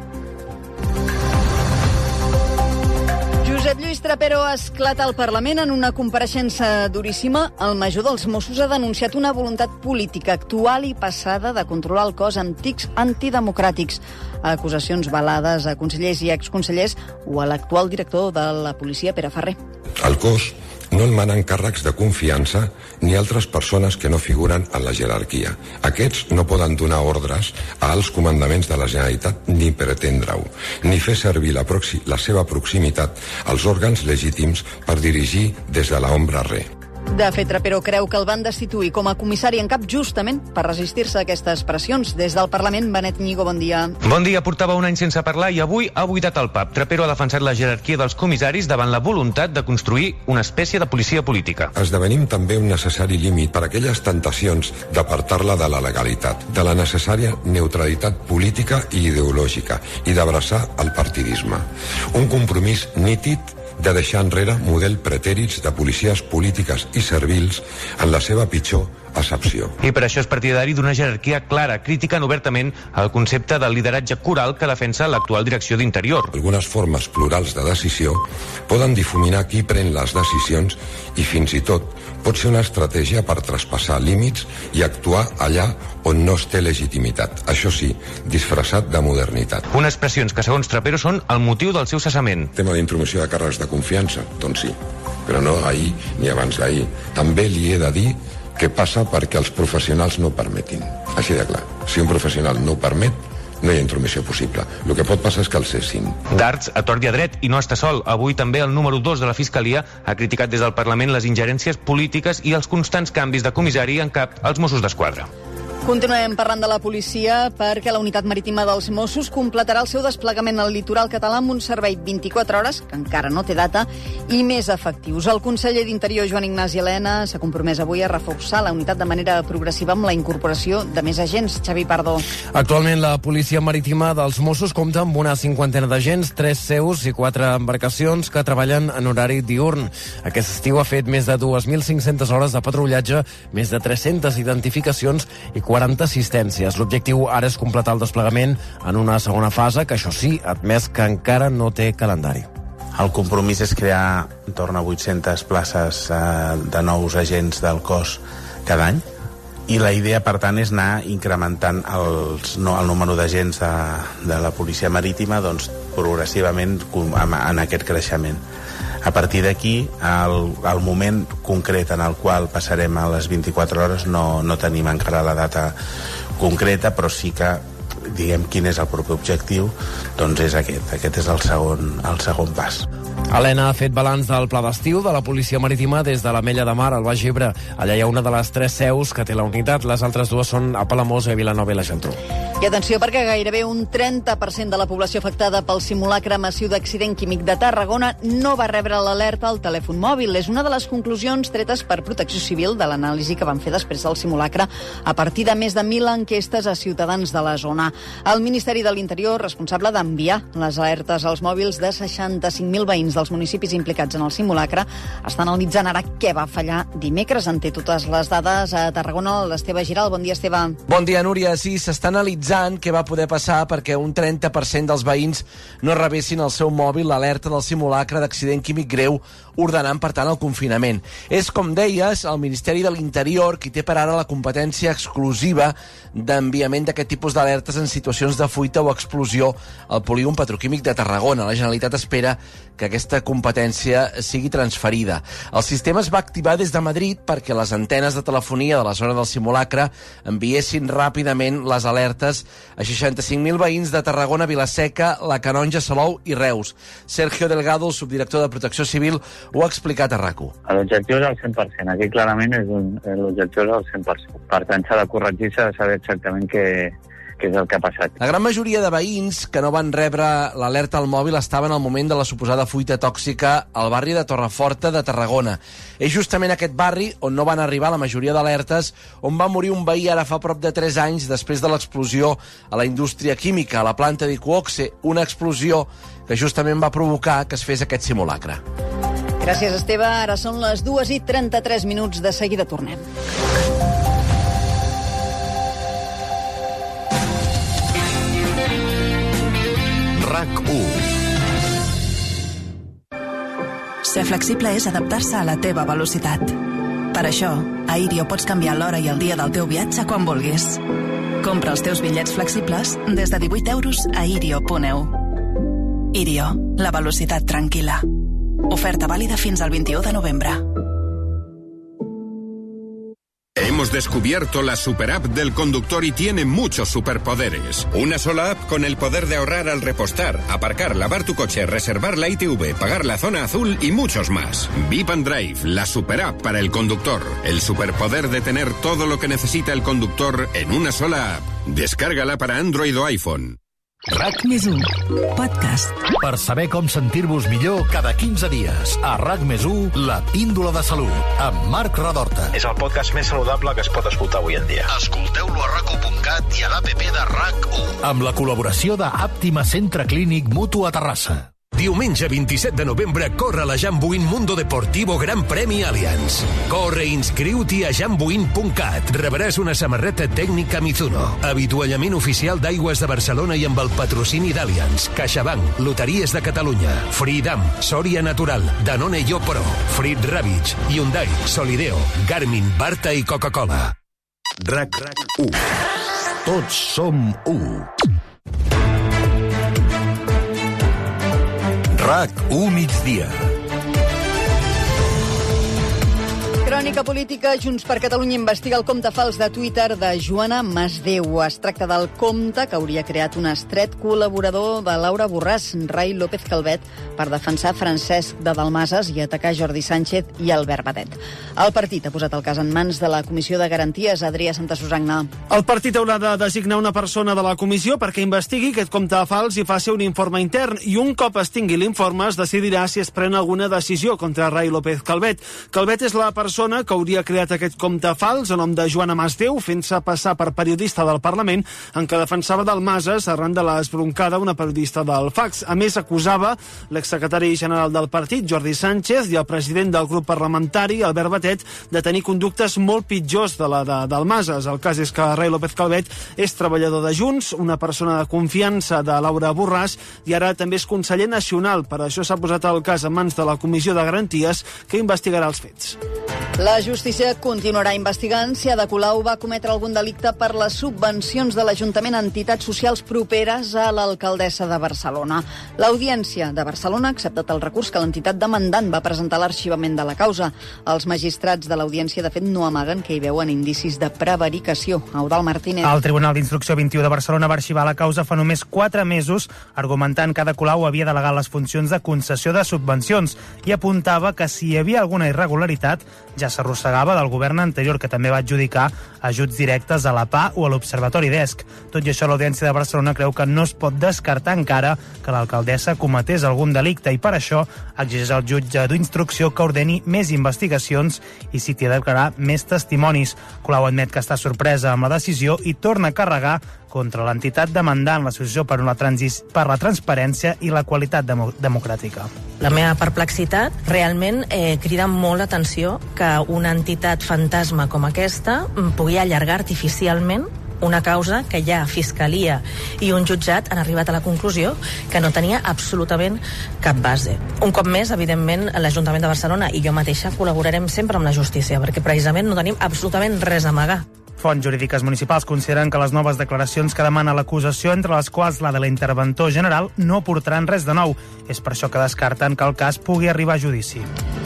Josep Lluís Trapero esclata al Parlament en una compareixença duríssima. El major dels Mossos ha denunciat una voluntat política actual i passada de controlar el cos amb tics antidemocràtics. Acusacions velades a consellers i exconsellers o a l'actual director de la policia, Pere Ferrer. Al cos no en manen càrrecs de confiança ni altres persones que no figuren en la jerarquia. Aquests no poden donar ordres a alts comandaments de la Generalitat ni pretendre-ho, ni fer servir la seva proximitat als òrgans legítims per dirigir des de l'ombra re. De fet, Trapero creu que el van destituir com a comissari en cap justament per resistir-se a aquestes pressions. Des del Parlament, Benet Ñigo, bon dia. Bon dia, portava un any sense parlar i avui ha buidat el pap. Trapero ha defensat la jerarquia dels comissaris davant la voluntat de construir una espècie de policia política. Esdevenim també un necessari límit per a aquelles tentacions d'apartar-la de la legalitat, de la necessària neutralitat política i ideològica i d'abraçar el partidisme. Un compromís nítid de deixar enrere model pretèrits de policies polítiques i servils en la seva pitjor accepció. I per això és partidari d'una jerarquia clara, criticant obertament el concepte del lideratge coral que defensa l'actual direcció d'Interior. Algunes formes plurals de decisió poden difuminar qui pren les decisions i fins i tot pot ser una estratègia per traspassar límits i actuar allà on no es té legitimitat. Això sí, disfressat de modernitat. Unes pressions que, segons Trapero, són el motiu del seu cessament. Tema d'intromissió de càrrecs de confiança? Doncs sí, però no ahir ni abans d'ahir. També li he de dir què passa perquè els professionals no permetin. Així de clar, si un professional no ho permet, no hi ha intromissió possible. El que pot passar és que el cessin. Darts a tort i a dret, i no està sol. Avui també el número 2 de la Fiscalia ha criticat des del Parlament les ingerències polítiques i els constants canvis de comissari en cap als Mossos d'Esquadra. Continuem parlant de la policia perquè la unitat marítima dels Mossos completarà el seu desplegament al litoral català amb un servei 24 hores, que encara no té data, i més efectius. El conseller d'Interior, Joan Ignasi Elena, s'ha compromès avui a reforçar la unitat de manera progressiva amb la incorporació de més agents. Xavi Pardo. Actualment la policia marítima dels Mossos compta amb una 50 d'agents, 3 seus i 4 embarcacions que treballen en horari diurn. Aquest estiu ha fet més de 2.500 hores de patrullatge, més de 300 identificacions i 40 assistències. L'objectiu ara és completar el desplegament en una segona fase, que això sí, ha admès que encara no té calendari. El compromís és crear entorn a 800 places de nous agents del cos cada any, i la idea, per tant, és anar incrementant el número d'agents de la policia marítima progressivament en aquest creixement. A partir d'aquí, el moment concret en el qual passarem a les 24 hores no tenim encara la data concreta, però sí que diguem quin és el propi objectiu, doncs és aquest. Aquest és el segon pas. Helena ha fet balanç del pla d'estiu de la policia marítima des de l'Ametlla de Mar al Baix Ebre. Allà hi ha una de les 3 seus que té la unitat, les altres 2 són a Palamós, a Vilanova i la Geltrú. I atenció, perquè gairebé un 30% de la població afectada pel simulacre massiu d'accident químic de Tarragona no va rebre l'alerta al telèfon mòbil. És una de les conclusions tretes per Protecció Civil de l'anàlisi que van fer després del simulacre a partir de més de 1.000 enquestes a ciutadans de la zona. El Ministeri de l'Interior, responsable d'enviar les alertes als mòbils de 65.000 veïns dels municipis implicats en el simulacre, està analitzant ara què va fallar dimecres. En té totes les dades a Tarragona. L'Esteve Giral. Bon dia, Esteve. Bon dia, Núria. Sí, s'està analitzant què va poder passar perquè un 30% dels veïns no rebessin al seu mòbil l'alerta del simulacre d'accident químic greu, ordenant, per tant, el confinament. És, com deies, el Ministeri de l'Interior qui té per ara la competència exclusiva d'enviament d'aquest tipus d'alertes en situacions de fuita o explosió al polígon petroquímic de Tarragona. La Generalitat espera que aquesta competència sigui transferida. El sistema es va activar des de Madrid perquè les antenes de telefonia de la zona del simulacre enviessin ràpidament les alertes alertes a 65.000 veïns de Tarragona, Vila-seca, la Canonja, Salou i Reus. Sergio Delgado, el subdirector de Protecció Civil, ho ha explicat a RAC1. L'objectiu és el 100%. Aquí clarament l'objectiu és el 100%. Per tant, s'ha de corregir, s'ha de saber exactament què és el que ha passat. La gran majoria de veïns que no van rebre l'alerta al mòbil estaven al moment de la suposada fuita tòxica al barri de Torreforta de Tarragona. És justament aquest barri on no van arribar la majoria d'alertes, on va morir un veí ara fa prop de 3 anys després de l'explosió a la indústria química, a la planta d'Iqoxe, una explosió que justament va provocar que es fes aquest simulacre. Gràcies, Esteve. Ara són les 2:33. De seguida tornem. RAC1. Ser flexible és adaptar-se a la teva velocitat. Per això, a Irio pots canviar l'hora i el dia del teu viatge quan vulguis. Compra els teus bitllets flexibles des de 18 euros a irio.eu. Irio, la velocitat tranquil·la. Oferta vàlida fins al 21 de novembre. Hemos descubierto la superapp del conductor y tiene muchos superpoderes. Una sola app con el poder de ahorrar al repostar, aparcar, lavar tu coche, reservar la ITV, pagar la zona azul y muchos más. Vip and Drive, la superapp para el conductor. El superpoder de tener todo lo que necesita el conductor en una sola app. Descárgala para Android o iPhone. RAC+1, podcast. Per saber com sentir-vos millor cada 15 dies. A RAC+1, la píndola de salut, amb Marc Radorta. És el podcast més saludable que es pot escoltar avui en dia. Escolteu-lo a RAC1.cat i a l'APP de RAC1. Amb la col·laboració d'Àptima Centre Clínic Mutu a Terrassa. Diumenge 27 de novembre corre la Jambuin Mundo Deportivo Gran Premi Allianz. Corre i inscriu-t'hi a jambuin.cat. Rebràs una samarreta tècnica Mizuno, avituallament oficial d'Aigües de Barcelona i amb el patrocini d'Allianz, CaixaBank, Loteries de Catalunya, Freedom, Soria Natural, Danone Yo Pro, Frit Ravitch, Hyundai, Solideo, Garmin, Barta i Coca-Cola. RAC1. Tots som 1. RAC1 migdia. Crònica política. Junts per Catalunya investiga el compte fals de Twitter de Joana Masdeu. Es tracta del compte que hauria creat un estret col·laborador de Laura Borràs, Rai López Calvet, per defensar Francesc de Dalmases i atacar Jordi Sánchez i Albert Batet. El partit ha posat el cas en mans de la Comissió de Garanties. Adrià Santasusagna. El partit haurà de designar una persona de la comissió perquè investigui aquest compte fals i faci un informe intern, i un cop es tingui l'informe es decidirà si es pren alguna decisió contra Rai López Calvet. Calvet és la persona que hauria creat aquest compte fals a nom de Joana Masdeu, fent-se passar per periodista del Parlament, en què defensava Dalmases arran de l'esbroncada una periodista del Fax. A més, acusava l'exsecretari general del partit, Jordi Sánchez, i el president del grup parlamentari, Albert Batet, de tenir conductes molt pitjors de la de Dalmases. El cas és que Rai López Calvet és treballador de Junts, una persona de confiança de Laura Borràs, i ara també és conseller nacional. Per això s'ha posat el cas en mans de la Comissió de Garanties, que investigarà els fets. La justícia continuarà investigant si Ada Colau va cometre algun delicte per les subvencions de l'Ajuntament a entitats socials properes a l'alcaldessa de Barcelona. L'Audiència de Barcelona ha acceptat el recurs que l'entitat demandant va presentar a l'arxivament de la causa. Els magistrats de l'Audiència, de fet, no amaguen que hi veuen indicis de prevaricació. Eudald Martínez. El Tribunal d'Instrucció 21 de Barcelona va arxivar la causa fa només 4 mesos, argumentant que Ada Colau havia delegat les funcions de concessió de subvencions i apuntava que si hi havia alguna irregularitat ja s'arrossegava del govern anterior, que també va adjudicar ajuts directes a la PA o a l'Observatori d'ESC. Tot i això, l'Audiència de Barcelona creu que no es pot descartar encara que l'alcaldessa cometés algun delicte i per això exigeix al jutge d'instrucció que ordeni més investigacions i citi a declarar més testimonis. Colau admet que està sorpresa amb la decisió i torna a carregar contra l'entitat demandant l'Associació per la Transparència i la Qualitat Democràtica. La meva perplexitat realment crida molt l'atenció que una entitat fantasma com aquesta pugui allargar artificialment una causa que ja Fiscalia i un jutjat han arribat a la conclusió que no tenia absolutament cap base. Un cop més, evidentment, l'Ajuntament de Barcelona i jo mateixa col·laborarem sempre amb la justícia, perquè precisament no tenim absolutament res a amagar. Fonts jurídiques municipals consideren que les noves declaracions que demana l'acusació, entre les quals la de l'interventor general, no aportaran res de nou. És per això que descarten que el cas pugui arribar a judici.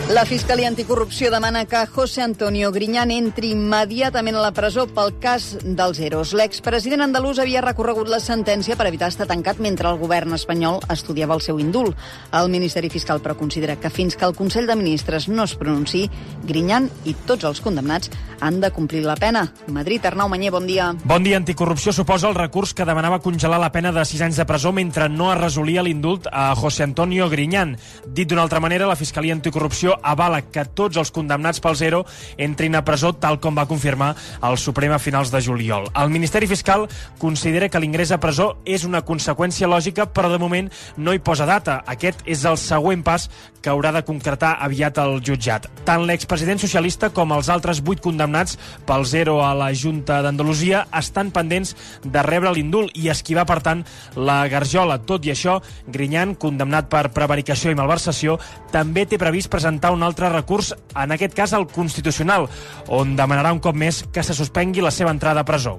La Fiscalia Anticorrupció demana que José Antonio Griñán entri immediatament a la presó pel cas dels EROs. L'expresident andalús havia recorregut la sentència per evitar estar tancat mentre el govern espanyol estudiava el seu indult. El Ministeri Fiscal, però, considera que fins que el Consell de Ministres no es pronunciï, Griñán i tots els condemnats han de complir la pena. Madrid, Arnau Manyer, bon dia. Bon dia. Anticorrupció suposa el recurs que demanava congelar la pena de 6 anys de presó mentre no es resolia l'indult a José Antonio Griñán. Dit d'una altra manera, la Fiscalia Anticorrupció avala que tots els condemnats pels ERO entrin a presó, tal com va confirmar el Suprem a finals de juliol. El Ministeri Fiscal considera que l'ingrés a presó és una conseqüència lògica, però de moment no hi posa data. Aquest és el següent pas que haurà de concretar aviat el jutjat. Tant l'expresident socialista com els altres 8 condemnats pels ERO a la Junta d'Andalusia estan pendents de rebre l'indult i esquivar, per tant, la garjola. Tot i això, Griñán, condemnat per prevaricació i malversació, també té previst presentar un altre recurs, en aquest cas al Constitucional, on demanarà un cop més que se suspengui la seva entrada a presó.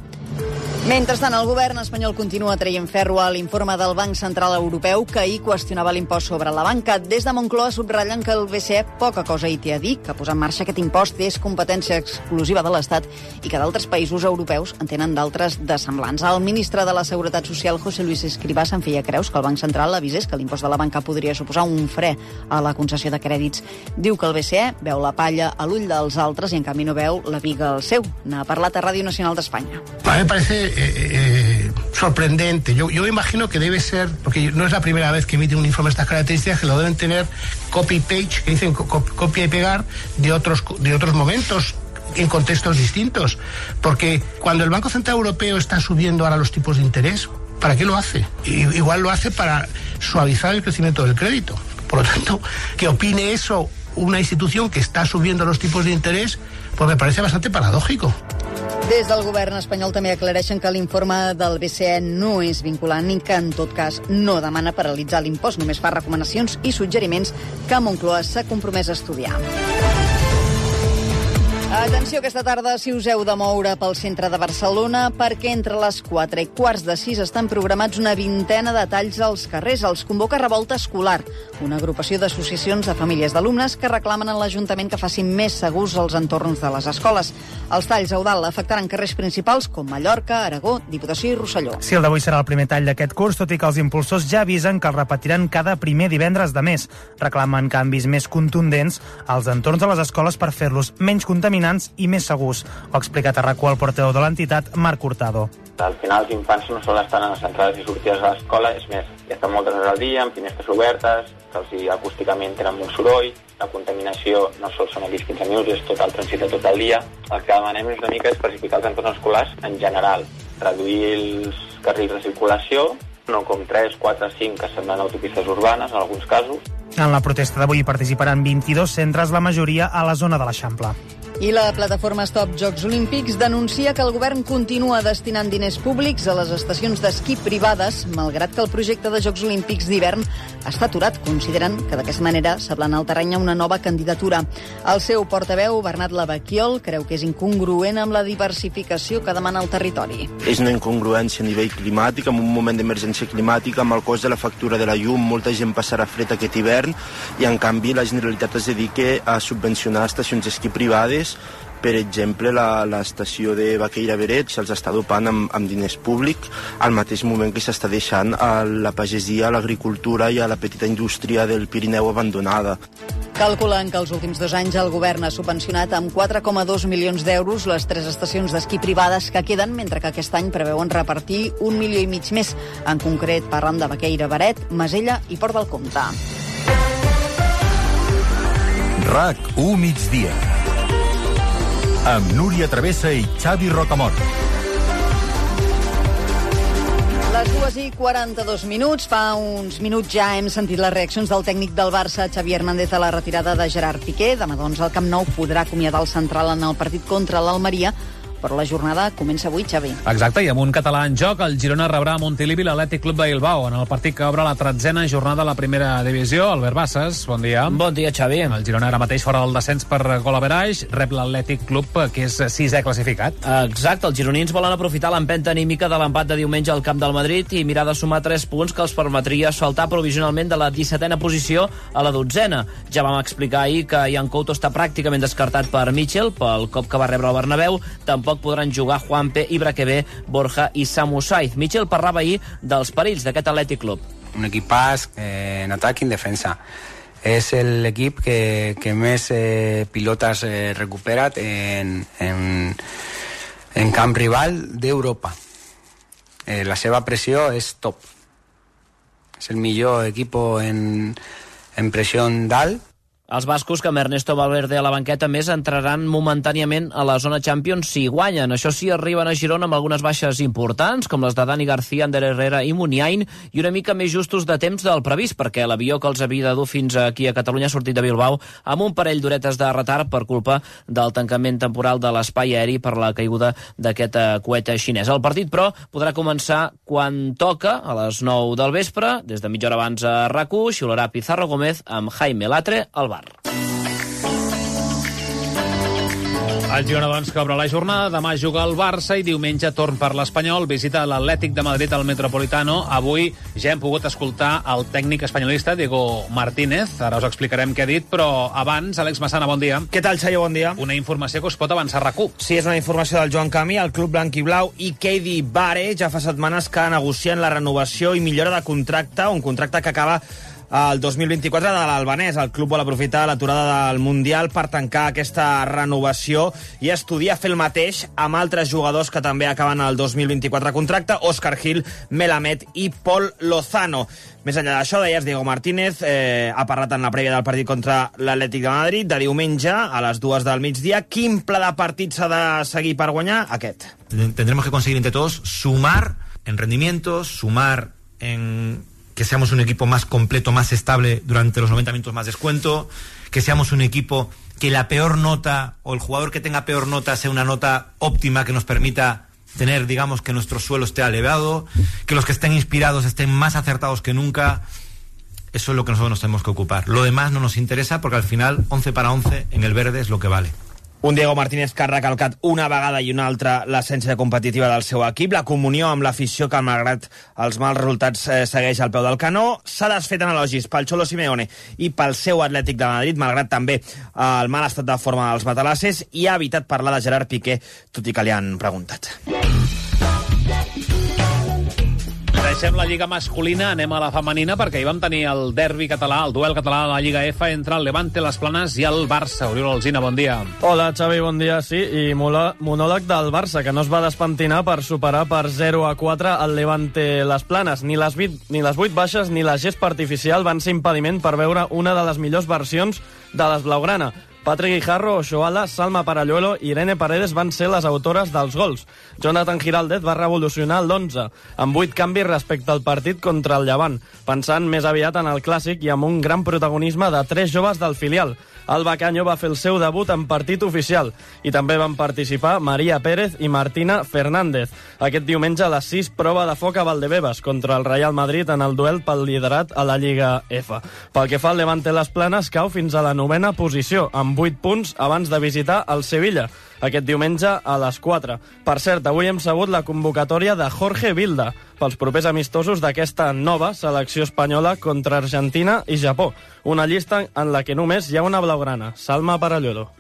Mentrestant, el govern espanyol continua traient ferro a l'informe del Banc Central Europeu que ahir qüestionava l'impost sobre la banca. Des de Moncloa subratllen que el BCE poca cosa hi té a dir, que posar en marxa aquest impost és competència exclusiva de l'Estat i que d'altres països europeus en tenen d'altres de semblants. El ministre de la Seguretat Social, José Luis Escrivá, se'n feia creus que el Banc Central avisés que l'impost de la banca podria suposar un fre a la concessió de crèdits. Diu que el BCE veu la palla a l'ull dels altres i en canvi no veu la viga al seu. N'ha parlat a Ràdio Nacional d'Espanya. A mi me parece sorprendente. Yo imagino que debe ser, porque no es la primera vez que emite un informe de estas características, que lo deben tener copy-page, que dicen copia y pegar de otros momentos en contextos distintos. Porque cuando el Banco Central Europeo está subiendo ahora los tipos de interés, ¿para qué lo hace? Igual lo hace para suavizar el crecimiento del crédito. Por lo tanto, que opine eso una institución que está subiendo los tipos de interés, pues me parece bastante paradójico. Des del govern espanyol també aclareixen que l'informe del BCE no és vinculant i que, en tot cas, no demana paralitzar l'impost, només fa recomanacions i suggeriments que Moncloa s'ha compromès a estudiar. Atenció, aquesta tarda, si us heu de moure pel centre de Barcelona, perquè entre les 4 i quarts de 6 estan programats una vintena de talls als carrers. Els convoca Revolta Escolar, una agrupació d'associacions de famílies d'alumnes que reclamen a l'Ajuntament que facin més segurs els entorns de les escoles. Els talls a Eudald afectaran carrers principals com Mallorca, Aragó, Diputació i Rosselló. Sí, el d'avui serà el primer tall d'aquest curs, tot i que els impulsors ja avisen que el repetiran cada primer divendres de mes. Reclamen canvis més contundents als entorns de les escoles per fer-los menys contaminants i més segurs. Ho ha explicat a RAC1 el portaveu de l'entitat, Marc Hurtado. Al final els infants no solen estar en les entrades i sortides de l'escola, és més, ja estan moltes hores al dia, amb finestres obertes, que acústicament tenen molt soroll, la contaminació no sols són aquells 15 minuts, és tot el trànsit de tot el dia. El que demanem és una mica especificar els entorns escolars en general, reduir els carrils de circulació, no com 3, 4, 5 que semblen autopistes urbanes en alguns casos. En la protesta d'avui participaran 22 centres, la majoria a la zona de l'Eixample. I la plataforma Stop Jocs Olímpics denuncia que el govern continua destinant diners públics a les estacions d'esquí privades, malgrat que el projecte de Jocs Olímpics d'hivern està aturat. Consideren que d'aquesta manera s'aplana el terreny a una nova candidatura. El seu portaveu, Bernat Lavaquiol, creu que és incongruent amb la diversificació que demana el territori. És una incongruència a nivell climàtic, en un moment d'emergència climàtica, amb el cost de la factura de la llum, molta gent passarà fred aquest hivern i en canvi la Generalitat es dedica a subvencionar estacions d'esquí privades. Per exemple, l'estació de Baqueira-Beret se'ls està dopant amb diners públics al mateix moment que s'està deixant a la pagesia, a l'agricultura i a la petita indústria del Pirineu abandonada. Calculen que els últims 2 anys el govern ha subvencionat amb 4,2 milions d'euros les 3 estacions d'esquí privades que queden, mentre que aquest any preveuen repartir 1,5 milions més. En concret, parlen de Baqueira-Beret, Masella i Port del Comte. RAC1 migdia amb Núria Travessa i Xavi Rocamort. Les 2:42. Fa uns minuts ja hem sentit les reaccions del tècnic del Barça, Xavi Hernández, a la retirada de Gerard Piqué. Demà, doncs, el Camp Nou podrà acomiadar el central en el partit contra l'Almeria, però la jornada comença avui, Xavi. Exacte, i amb un català en joc, el Girona rebrà a Montilivi l'Atlètic Club de Bilbao en el partit que obre la 13a jornada de la primera divisió. Albert Bassas, bon dia. Bon dia, Xavi. El Girona ara mateix fora del descens per gol average, rep l'Atlètic Club, que és 6è classificat. Exacte, els gironins volen aprofitar l'empenta anímica de l'empat de diumenge al camp del Madrid i mirar de sumar 3 punts que els permetria saltar provisionalment de la 17a posició a la 12a. Ja vam explicar ahir que Ian Couto està pràcticament descartat per Mitchell, pel cop que va rebre al Bernabéu. Tampoc podran jugar Juanpe, Ibraquebé, Borja i Samu Saiz. Mitchell parlava ahir dels perills d'aquest Atlètic Club. Un equipàs en atac i en defensa. És l'equip que més pilotes recupera en camp rival d'Europa. La seva pressió és top. És el millor equip en pressió dalt. Els bascos, que amb Ernesto Valverde a la banqueta més, entraran momentàniament a la zona Champions si guanyen. Això sí, arriben a Girona amb algunes baixes importants, com les de Dani García, Ander Herrera i Muniain, i una mica més justos de temps del previst, perquè l'avió que els havia de dur fins aquí a Catalunya ha sortit de Bilbao amb un parell d'horetes de retard per culpa del tancament temporal de l'espai aeri per la caiguda d'aquest coet xinès. El partit, però, podrà començar quan toca, a les 9 del vespre, des de mitja hora abans a RAC1, xiularà Pizarro Gómez amb Jaime Latre al bar. El Girona, doncs, que obre la jornada. Demà juga el Barça i diumenge torn per l'Espanyol. Visita l'Atlètic de Madrid al Metropolitano. Avui ja hem pogut escoltar el tècnic espanyolista, Diego Martínez. Ara us explicarem què ha dit, però abans, Àlex Massana, bon dia. Què tal, Xayo? Bon dia. Una informació que us pot avançar RAC1. Sí, és una informació del Joan Camí, el club blanquiblau, i Keidi Bare ja fa setmanes que negocien la renovació i millora de contracte, un contracte que acaba el 2024 de l'Albanès. El club vol aprofitar l'aturada del Mundial per tancar aquesta renovació i estudiar fer el mateix amb altres jugadors que també acaben el 2024 contracte, Óscar Gil, Melamed i Pol Lozano. Més enllà d'això, deies, Diego Martínez ha parlat en la prèvia del partit contra l'Atlètic de Madrid de diumenge a les 2 del migdia. Quin pla de partit s'ha de seguir per guanyar? Aquest. Tendremos que conseguir entre todos sumar en rendimientos, sumar en que seamos un equipo más completo, más estable durante los 90 minutos más descuento, que seamos un equipo que la peor nota o el jugador que tenga peor nota sea una nota óptima que nos permita tener, digamos, que nuestro suelo esté elevado, que los que estén inspirados estén más acertados que nunca. Eso es lo que nosotros nos tenemos que ocupar. Lo demás no nos interesa porque al final 11 para 11 en el verde es lo que vale. Un Diego Martínez que ha recalcat una vegada i una altra l'essència competitiva del seu equip, la comunió amb l'afició que, malgrat els mals resultats, segueix al peu del canó. S'ha desfet en elogis pel Cholo Simeone i pel seu Atlètic de Madrid, malgrat també el mal estat de forma dels matalasses, i ha evitat parlar de Gerard Piqué, tot i que li han preguntat. Deixem la Lliga masculina, anem a la femenina, perquè hi vam tenir el derbi català, el duel català de la Lliga F entre el Levante, les Planes i el Barça. Oriol Alsina, bon dia. Hola, Xavi, bon dia. Sí, i monòleg del Barça, que no es va despentinar per superar per 0-4 el Levante, les Planes. Ni les 8 baixes ni la gespa artificial van ser impediment per veure una de les millors versions de les Blaugrana. Patrick Guijarro, Oshoala, Salma Paralluelo i Irene Paredes van ser les autores dels gols. Jonathan Giraldez va revolucionar l'11, amb 8 canvis respecte al partit contra el Llevant, pensant més aviat en el clàssic i amb un gran protagonisme de 3 joves del filial. Alba Caño va fer el seu debut en partit oficial i també van participar Maria Pérez i Martina Fernández. Aquest diumenge a les 6, prova de foc a Valdebebas contra el Real Madrid en el duel pel liderat a la Lliga F. Pel que fa al Levante, les Planes cau fins a la 9a posició, amb 8 punts abans de visitar el Sevilla, aquest diumenge a les 4. Per cert, avui hem sabut la convocatòria de Jorge Vilda pels propers amistosos d'aquesta nova selecció espanyola contra Argentina i Japó. Una llista en la que només hi ha una blaugrana, Salma Paralluelo.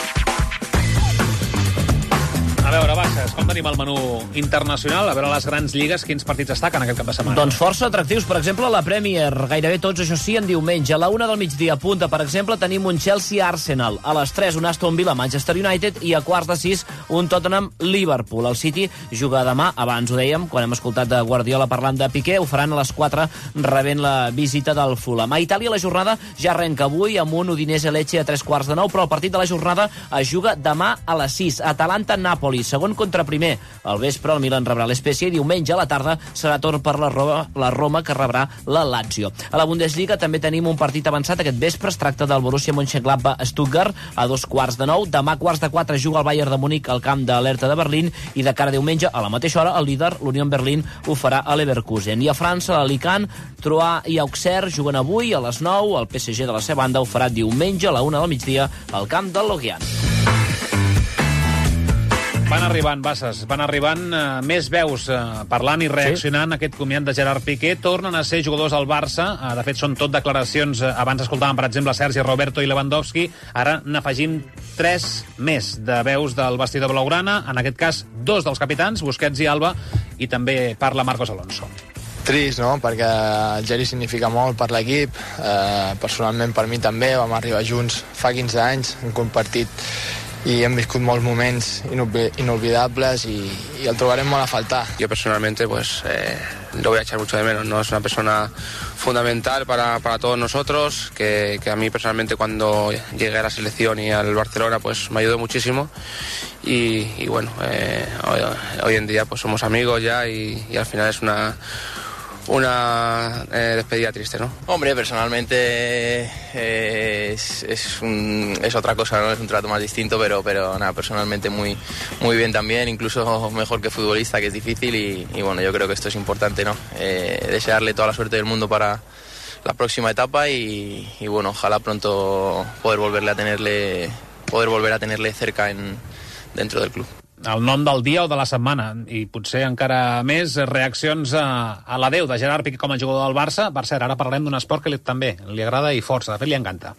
A veure, Bassas, com tenim el menú internacional? A veure les grans lligues, quins partits destaquen aquest cap de setmana? Doncs força atractius. Per exemple, la Premier, gairebé tots, això sí, en diumenge. A la 1 del migdia punta, per exemple, tenim un Chelsea-Arsenal. A les 3, un Aston Villa-Manchester United. I a quarts de 6, un Tottenham-Liverpool. El City juga demà, abans ho dèiem, quan hem escoltat de Guardiola parlant de Piqué, ho faran a les 4, rebent la visita del Fulham. A Itàlia la jornada ja arrenca avui amb un Udinese-Lecce a 3 quarts de 9, però el partit de la jornada es juga demà a les 6. Atalanta-Nàpoli. Napoli, segon contra primer. Al vespre el Milan rebrà l'Spezia i diumenge a la tarda serà torn per la Roma, que rebrà la Lazio. A la Bundesliga també tenim un partit avançat aquest vespre. Es tracta del Borussia Mönchengladbach-Stuttgart a 2:15. Demà 3:15 juga el Bayern de Múnich al camp de l'Hertha de Berlín i de cara a diumenge a la mateixa hora el líder, l'Union Berlin, ho farà a Leverkusen. I a França, l'Alicant, Troyes i Auxerre juguen avui a les 9. El PSG de la seva banda ho farà diumenge a la 1 del migdia al camp del Lorient. Van arribant, Bassas, més veus parlant i reaccionant a aquest comiat de Gerard Piqué. Tornen a ser jugadors al Barça. De fet, són tot declaracions. Abans escoltàvem, per exemple, Sergi Roberto i Lewandowski. Ara n'afegim 3 més de veus del vestidor blaugrana. En aquest cas, 2 dels capitans, Busquets i Alba, i també parla Marcos Alonso. Trist, no?, perquè el Geri significa molt per l'equip, personalment per mi també. Vam arribar junts fa 15 anys, hem compartit y hem viscut molts moments inolvidables y el trobarem molt a faltar. Yo personalmente pues lo voy a echar mucho de menos, ¿no? Es una persona fundamental para todos nosotros, que a mí personalmente cuando llegué a la selección y al Barcelona pues me ayudó muchísimo y bueno, hoy en día pues somos amigos ya y al final es una despedida triste, ¿no? Hombre, personalmente es otra cosa, ¿no? Es un trato más distinto, pero nada, personalmente muy bien también, incluso mejor que futbolista, que es difícil y bueno, yo creo que esto es importante, ¿no? Desearle toda la suerte del mundo para la próxima etapa y bueno, ojalá pronto poder volver a tenerle cerca dentro del club. El nom del dia o de la setmana, i potser encara més reaccions a l'adeu de Gerard Piqué com a jugador del Barça. Per cert, ara parlarem d'un esport que també li agrada i força, de fet li encanta.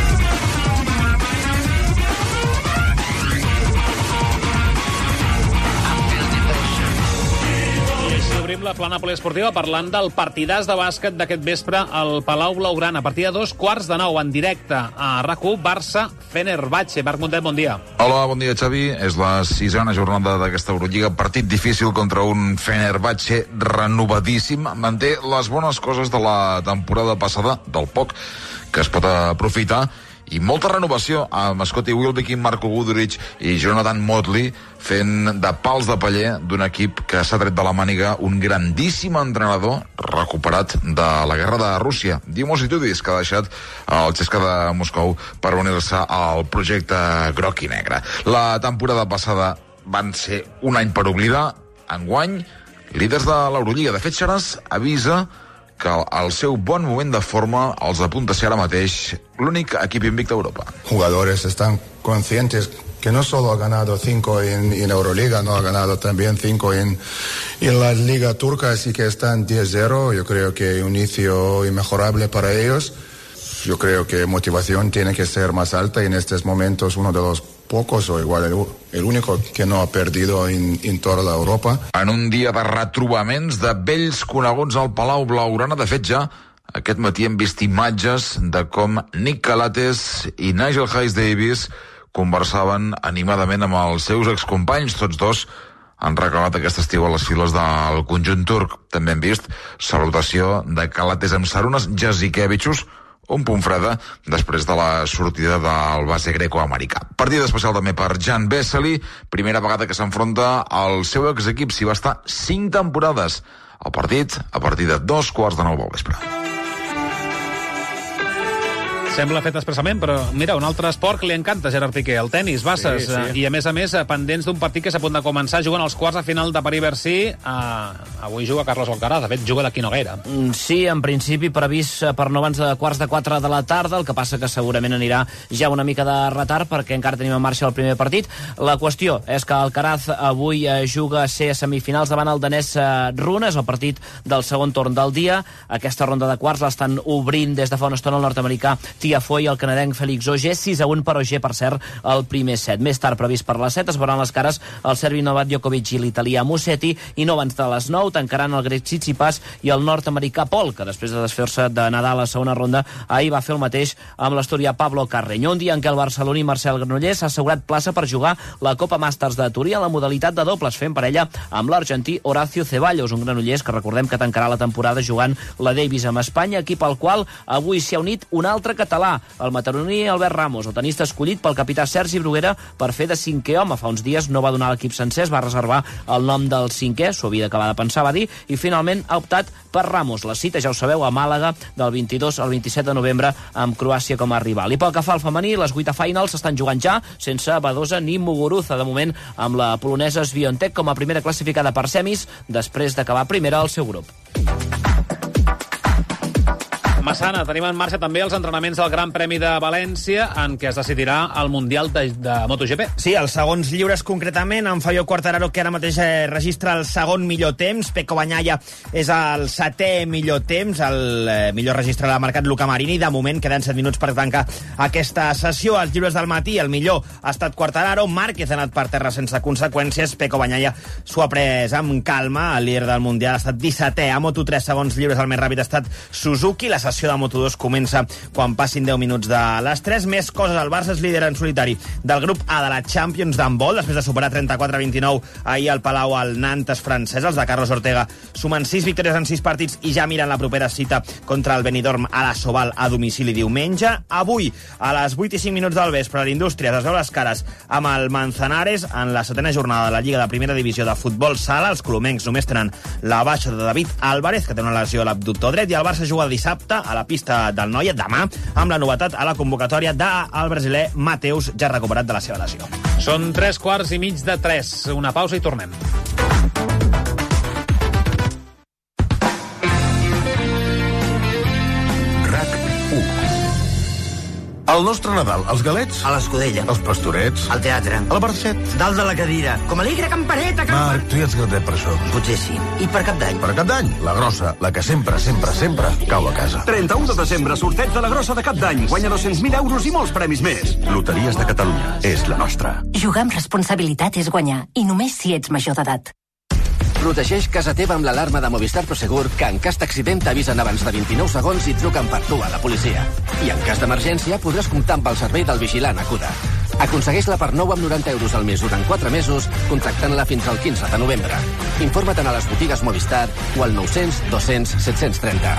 Obrim la plana poliesportiva parlant del partidàs de bàsquet d'aquest vespre al Palau Blaugrana. A partir de 9:15 en directe a RAC1, Barça-Fenerbahçe. Marc Mundet, bon dia. Hola, bon dia, Xavi. És la 6ª jornada d'aquesta Eurolliga. Partit difícil contra un Fenerbahçe renovadíssim. Manté les bones coses de la temporada passada, del poc que es pot aprofitar, i molta renovació amb Scottie Wilbekin, Marco Guduric i Jonathan Motley fent de pals de paller d'un equip que s'ha tret de la màniga un grandíssim entrenador recuperat de la guerra de Rússia, Dimos Itudis, que ha deixat el CSKA de Moscou per unir-se al projecte groc i negre. La temporada passada van ser un any per oblidar. Enguany, líders de l'Eurolliga. De fet, Xaras avisa que el seu bon moment de forma els apunta a ser ara mateix l'únic equip invicte a Europa. Jugadores están conscientes que no solo ha ganado 5 en Euroliga, no ha ganado también 5 en la Liga Turca, así que están 10-0. Yo creo que un inicio inmejorable para ellos. Yo creo que motivación tiene que ser más alta y en estos momentos uno de los pocos, o igual el único que no ha perdido en toda la Europa. En un dia de retrobaments de vells coneguts al Palau Blaugrana, de fet ja aquest matí hem vist imatges de com Nick Calates i Nigel Hayes-Davis conversaven animadament amb els seus excompanys. Tots dos han reclamat aquest estiu a les files del conjunt turc. També hem vist salutació de Calates amb Sarunas Jasikevičius, un punt freda després de la sortida del base greco-americà. Partit especial també per Jan Vesely, primera vegada que s'enfronta al seu exequip. S'hi va estar 5 temporades. El partit a partir de 9:15 del vespre. Sembla fet expressament, però mira, un altre esport que li encanta a Gerard Piqué, el tenis, Bassas, sí. I a més, pendents d'un partit que s'ha a punt de començar, juguen els quarts de final de París-Bercy. Avui juga Carlos Alcaraz, de fet, juga d'aquí no gaire. Sí, en principi previst per no abans de 3:15 de la tarda, el que passa que segurament anirà ja una mica de retard perquè encara tenim en marxa el primer partit. La qüestió és que Alcaraz avui juga a ser a semifinals davant el danès Rune, és el partit del segon torn del dia. Aquesta ronda de quarts l'estan obrint des de fa una estona el nord-americà Tiafoe i el canadenc Félix Auger, 6-1 per Auger, per cert, el primer set. Més tard, previst per les 7, es veuran les cares el serbi Novak Djokovic i l'italià Musetti, i no abans de les 9 tancaran el grec Tsitsipas i el nord-americà Pol, que després de desfer-se de Nadal a la segona ronda, ahir va fer el mateix amb l'asturià Pablo Carreño. Un dia en què el barceloní Marcel Granollers ha assegurat plaça per jugar la Copa Masters de Turí en la modalitat de dobles, fent parella amb l'argentí Horacio Ceballos, un Granollers que recordem que tancarà la temporada jugant la Davis amb Espanya, equip al qual avui s'hi ha unit un altre català, català, el mataroní Albert Ramos, el tenista escollit pel capità Sergi Bruguera per fer de 5è home. Fa uns dies no va donar l'equip sencer, es va reservar el nom del 5è, s'ho havia d'acabar de pensar, va dir, i finalment ha optat per Ramos. La cita, ja ho sabeu, a Màlaga del 22 al 27 de novembre amb Croàcia com a rival. I pel que fa al femení, les 8 finals s'estan jugant ja sense Badosa ni Muguruza, de moment amb la polonesa Swiatek com a primera classificada per semis després d'acabar primera al seu grup. Massana, tenim en marxa també els entrenaments del Gran Premi de València, en què es decidirà el Mundial de MotoGP. Sí, els segons lliures concretament, en Fabio Quartararo, que ara mateix registra el segon millor temps, Pecco Bagnaia és el 7è millor temps, el millor registre l'ha marcat Luca Marini, de moment queden 7 minuts per tancar aquesta sessió. Els lliures del matí, el millor ha estat Quartararo, Márquez ha anat per terra sense conseqüències, Pecco Bagnaia s'ho ha pres amb calma, el líder del Mundial ha estat 17è, a Moto3 segons lliures el més ràpid ha estat Suzuki, la sessió de Moto2 comença quan passin 10 minuts de les 3. Més coses, el Barça és líder en solitari del grup A de la Champions d'handbol, després de superar 34-29 ahir al Palau al Nantes francès. Els de Carlos Ortega sumen 6 victòries en 6 partits i ja miren la propera cita contra el Benidorm a la Soval a domicili diumenge. Avui, a les 8 i 5 minuts del vespre, l'Indústria es veu les cares amb el Manzanares en la 7a jornada de la Lliga de Primera Divisió de Futbol Sala. Els colomencs només tenen la baixa de David Álvarez, que té una lesió a l'abductor dret, i el Barça juga dissabte a la pista del Noia, demà, amb la novetat a la convocatòria del brasiler Mateus, ja recuperat de la seva lesió. Són 3:15. Una pausa i tornem. El nostre Nadal, els galets? A l'Escudella. Els pastorets? Al teatre. A la Barcet? Dalt de la cadira. Com alegre, campaneta, Marc, tu ja ets grandet per això. Potser sí. I per Cap d'Any? Per Cap d'Any, la grossa, la que sempre cau a casa. 31 de desembre, sorteig de la grossa de Cap d'Any. Guanya 200.000 euros i molts premis més. Loteries de Catalunya. És la nostra. Jugar amb responsabilitat és guanyar. I només si ets major d'edat. Protegeix casa teva amb l'alarma de Movistar Prosegur, que en cas d'accident t'avisen abans de 29 segons i truquen per tu a la policia. I en cas d'emergència podràs comptar amb el servei del vigilant Acuda. Aconsegueix-la per 9 amb 90 euros al mes durant 4 mesos, contractant-la fins al 15 de novembre. Informa't a les botigues Movistar o al 900 200 730.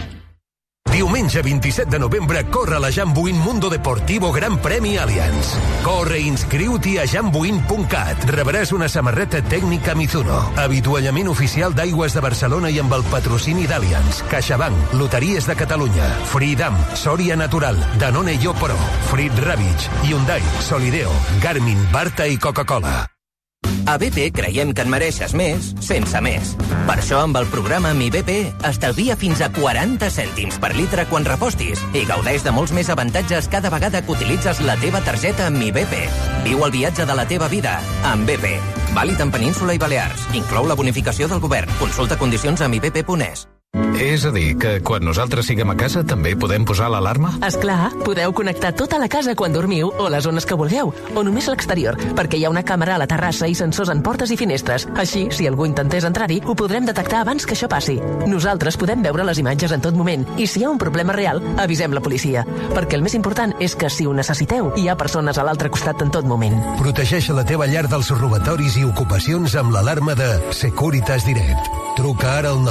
Diumenge 27 de novembre corre la Jambuin Mundo Deportivo Gran Premi Allianz. Corre i inscriu-t'hi a jambuin.cat. Rebràs una samarreta tècnica Mizuno, avituallament oficial d'Aigües de Barcelona i amb el patrocini d'Allianz, CaixaBank, Loteries de Catalunya, Freedom, Soria Natural, Danone Yo Pro, Frit Ravitch, Hyundai, Solideo, Garmin, Barta i Coca-Cola. A BP creiem que en mereixes més sense més. Per això, amb el programa Mi BP, estalvia fins a 40 cèntims per litre quan repostis i gaudeix de molts més avantatges cada vegada que utilitzes la teva targeta Mi BP. Viu el viatge de la teva vida amb BP. Vàlid en Península i Balears. Inclou la bonificació del govern. Consulta condicions a mibp.es. És a dir, que quan nosaltres siguem a casa també podem posar l'alarma? Esclar, podeu connectar tota la casa quan dormiu o les zones que vulgueu, o només l'exterior, perquè hi ha una càmera a la terrassa i sensors en portes i finestres. Així, si algú intentés entrar-hi, ho podrem detectar abans que això passi. Nosaltres podem veure les imatges en tot moment i si hi ha un problema real, avisem la policia. Perquè el més important és que si ho necessiteu, hi ha persones a l'altre costat en tot moment. Protegeix la teva llar dels robatoris i ocupacions amb l'alarma de Securitas Direct. Truca ara al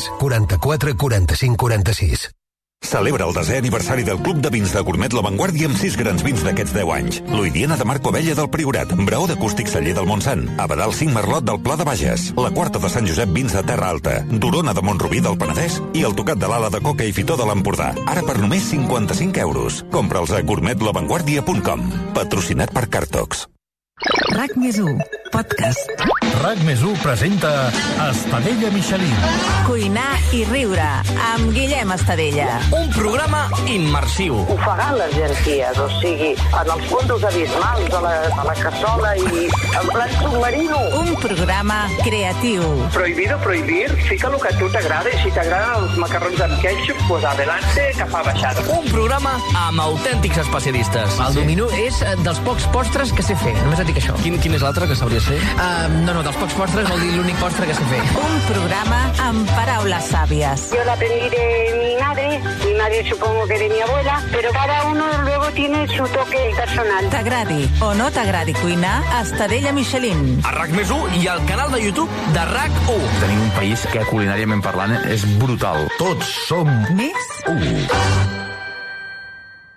944 45 46. Celebra el 10è aniversari del Club de Vins de Gourmet La Vanguardia amb 6 grans vins d'aquests 10 anys. L'Oidiana de Marco Abella del Priorat, Braó d'acústic Celler del Montsant, Abadal 5 Merlot del Pla de Bages, la Quarta de Sant Josep Vins de Terra Alta, Dorona de Montrubí del Penedès i el Tocat de l'Ala de Coca i Fitó de l'Empordà. Ara per només 55 euros. Compra'ls a gourmetlavanguardia.com. Patrocinat per Cartox. RAC+1, podcast. RAC+1 presenta Estadella Michelin. Cuinar i riure, amb Guillem Estadella. Un programa immersiu. Ofegar les llenties, o sigui, en els fondos abismals de la cassola i en plan submarino. Un programa creatiu. Prohibido prohibir, fica el que a tu t'agrada i si t'agraden els macarrons amb ketchup, pues adelante, que fa baixada. Un programa amb autèntics especialistes. El dominó és dels pocs postres que sé fer, només et dic això. Quin és l'altre que sabries fer? No, dels pocs postres vol dir l'únic postre que sé fer. Un programa amb paraules sàvies. Yo la aprendí de mi madre supongo que de mi abuela, pero cada uno luego tiene su toque personal. T'agradi o no t'agradi cuinar, Estadella Michelin. A RAC+1 i al canal de YouTube de RAC1. Tenim un país que culinàriament parlant és brutal. Tots som més 1.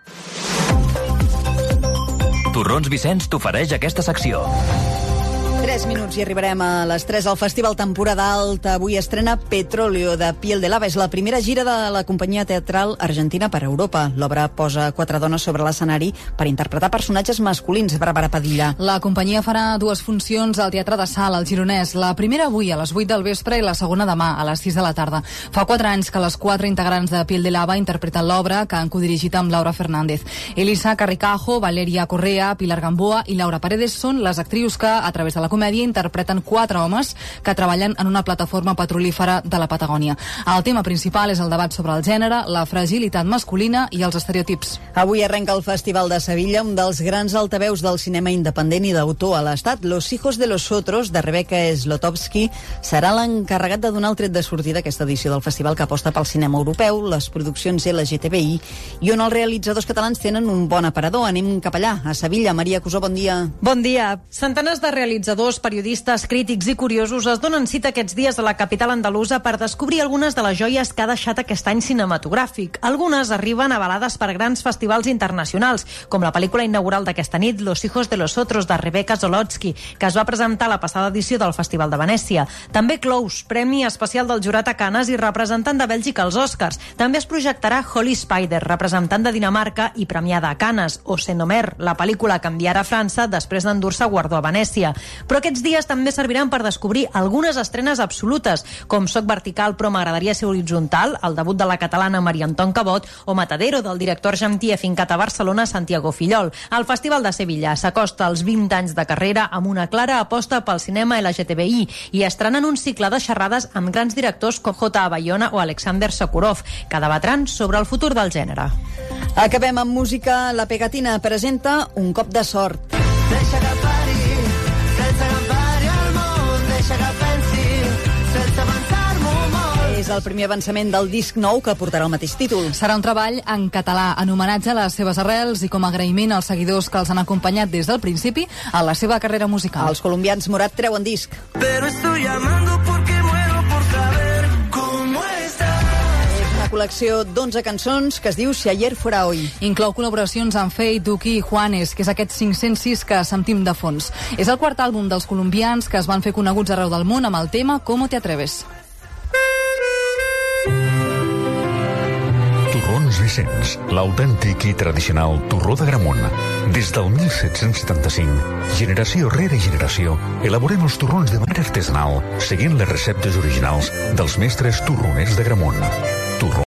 Torrons Vicenç t'ofereix aquesta secció. 3 minuts i arribarem a les 3 al Festival Temporada Alta. Avui estrena Petróleo, de Piel de Lava. És la primera gira de la companyia teatral argentina per Europa. L'obra posa 4 dones sobre l'escenari per interpretar personatges masculins. Bàrbara Padilla. La companyia farà 2 funcions al Teatre de Sala, al Gironès. La primera avui a les 8 del vespre i la segona demà a les 6 de la tarda. Fa 4 anys que les 4 integrants de Piel de Lava interpreten l'obra, que han codirigit amb Laura Fernández. Elisa Carricajo, Valeria Correa, Pilar Gamboa i Laura Paredes són les actrius que, a través de la comèdia, interpreten 4 homes que treballen en una plataforma petrolífera de la Patagònia. El tema principal és el debat sobre el gènere, la fragilitat masculina i els estereotips. Avui arrenca el Festival de Sevilla, un dels grans altaveus del cinema independent i d'autor a l'Estat. Los hijos de los otros, de Rebecca Zlotowski, serà l'encarregat de donar el tret de sortida a aquesta edició del festival, que aposta pel cinema europeu, les produccions LGTBI, i on els realitzadors catalans tenen un bon aparador. Anem cap allà, a Sevilla. Maria Cusó, bon dia. Bon dia. Centenars de realitzadors, periodistes, crítics i curiosos es donen cita aquests dies a la capital andalusa per descobrir algunes de les joies que ha deixat aquest any cinematogràfic. Algunes arriben avalades per grans festivals internacionals, com la pel·lícula inaugural d'aquesta nit, Los hijos de los otros, de Rebecca Zlotowski, que es va presentar a la passada edició del Festival de Venècia. També Close, premi especial del jurat a Canes i representant de Bèlgica als Oscars. També es projectarà Holy Spider, representant de Dinamarca i premiada a Canes, o Senomer, la pel·lícula que enviarà a França després d'endur-se guardó a Venècia. Però aquests dies també serviran per descobrir algunes estrenes absolutes, com Soc vertical però m'agradaria ser horitzontal, el debut de la catalana Maria Anton Cabot, o Matadero, del director argentí afincat a Barcelona, Santiago Fillol. El Festival de Sevilla s'acosta als 20 anys de carrera amb una clara aposta pel cinema LGTBI i estrenen un cicle de xerrades amb grans directors com J.A. Bayona o Alexander Sokurov, que debatran sobre el futur del gènere. Acabem amb música. La Pegatina presenta Un cop de sort. Deixa que pari, sense agafar-hi al món, deixa que pensi, sense avançar-m'ho molt. És el primer avançament del disc nou que portarà el mateix títol. Serà un treball en català, en homenatge a les seves arrels i com a agraïment als seguidors que els han acompanyat des del principi a la seva carrera musical. Els colombians Morat treuen disc. Pero estoy llamando porque muero por saber cómo estás. Una col·lecció d'11 cançons que es diu Si ayer fuera hoy. Inclou col·laboracions amb Feid, Duki i Juanes, que és aquest 506 que sentim de fons. És el quart àlbum dels colombians que es van fer coneguts arreu del món amb el tema ¿Cómo te atreves? Torrons Vicenç, l'autèntic i tradicional torró de Gramunt. Des del 1775, generació rere generació, elaborem els torrons de manera artesanal, seguint les receptes originals dels mestres torroners de Gramunt.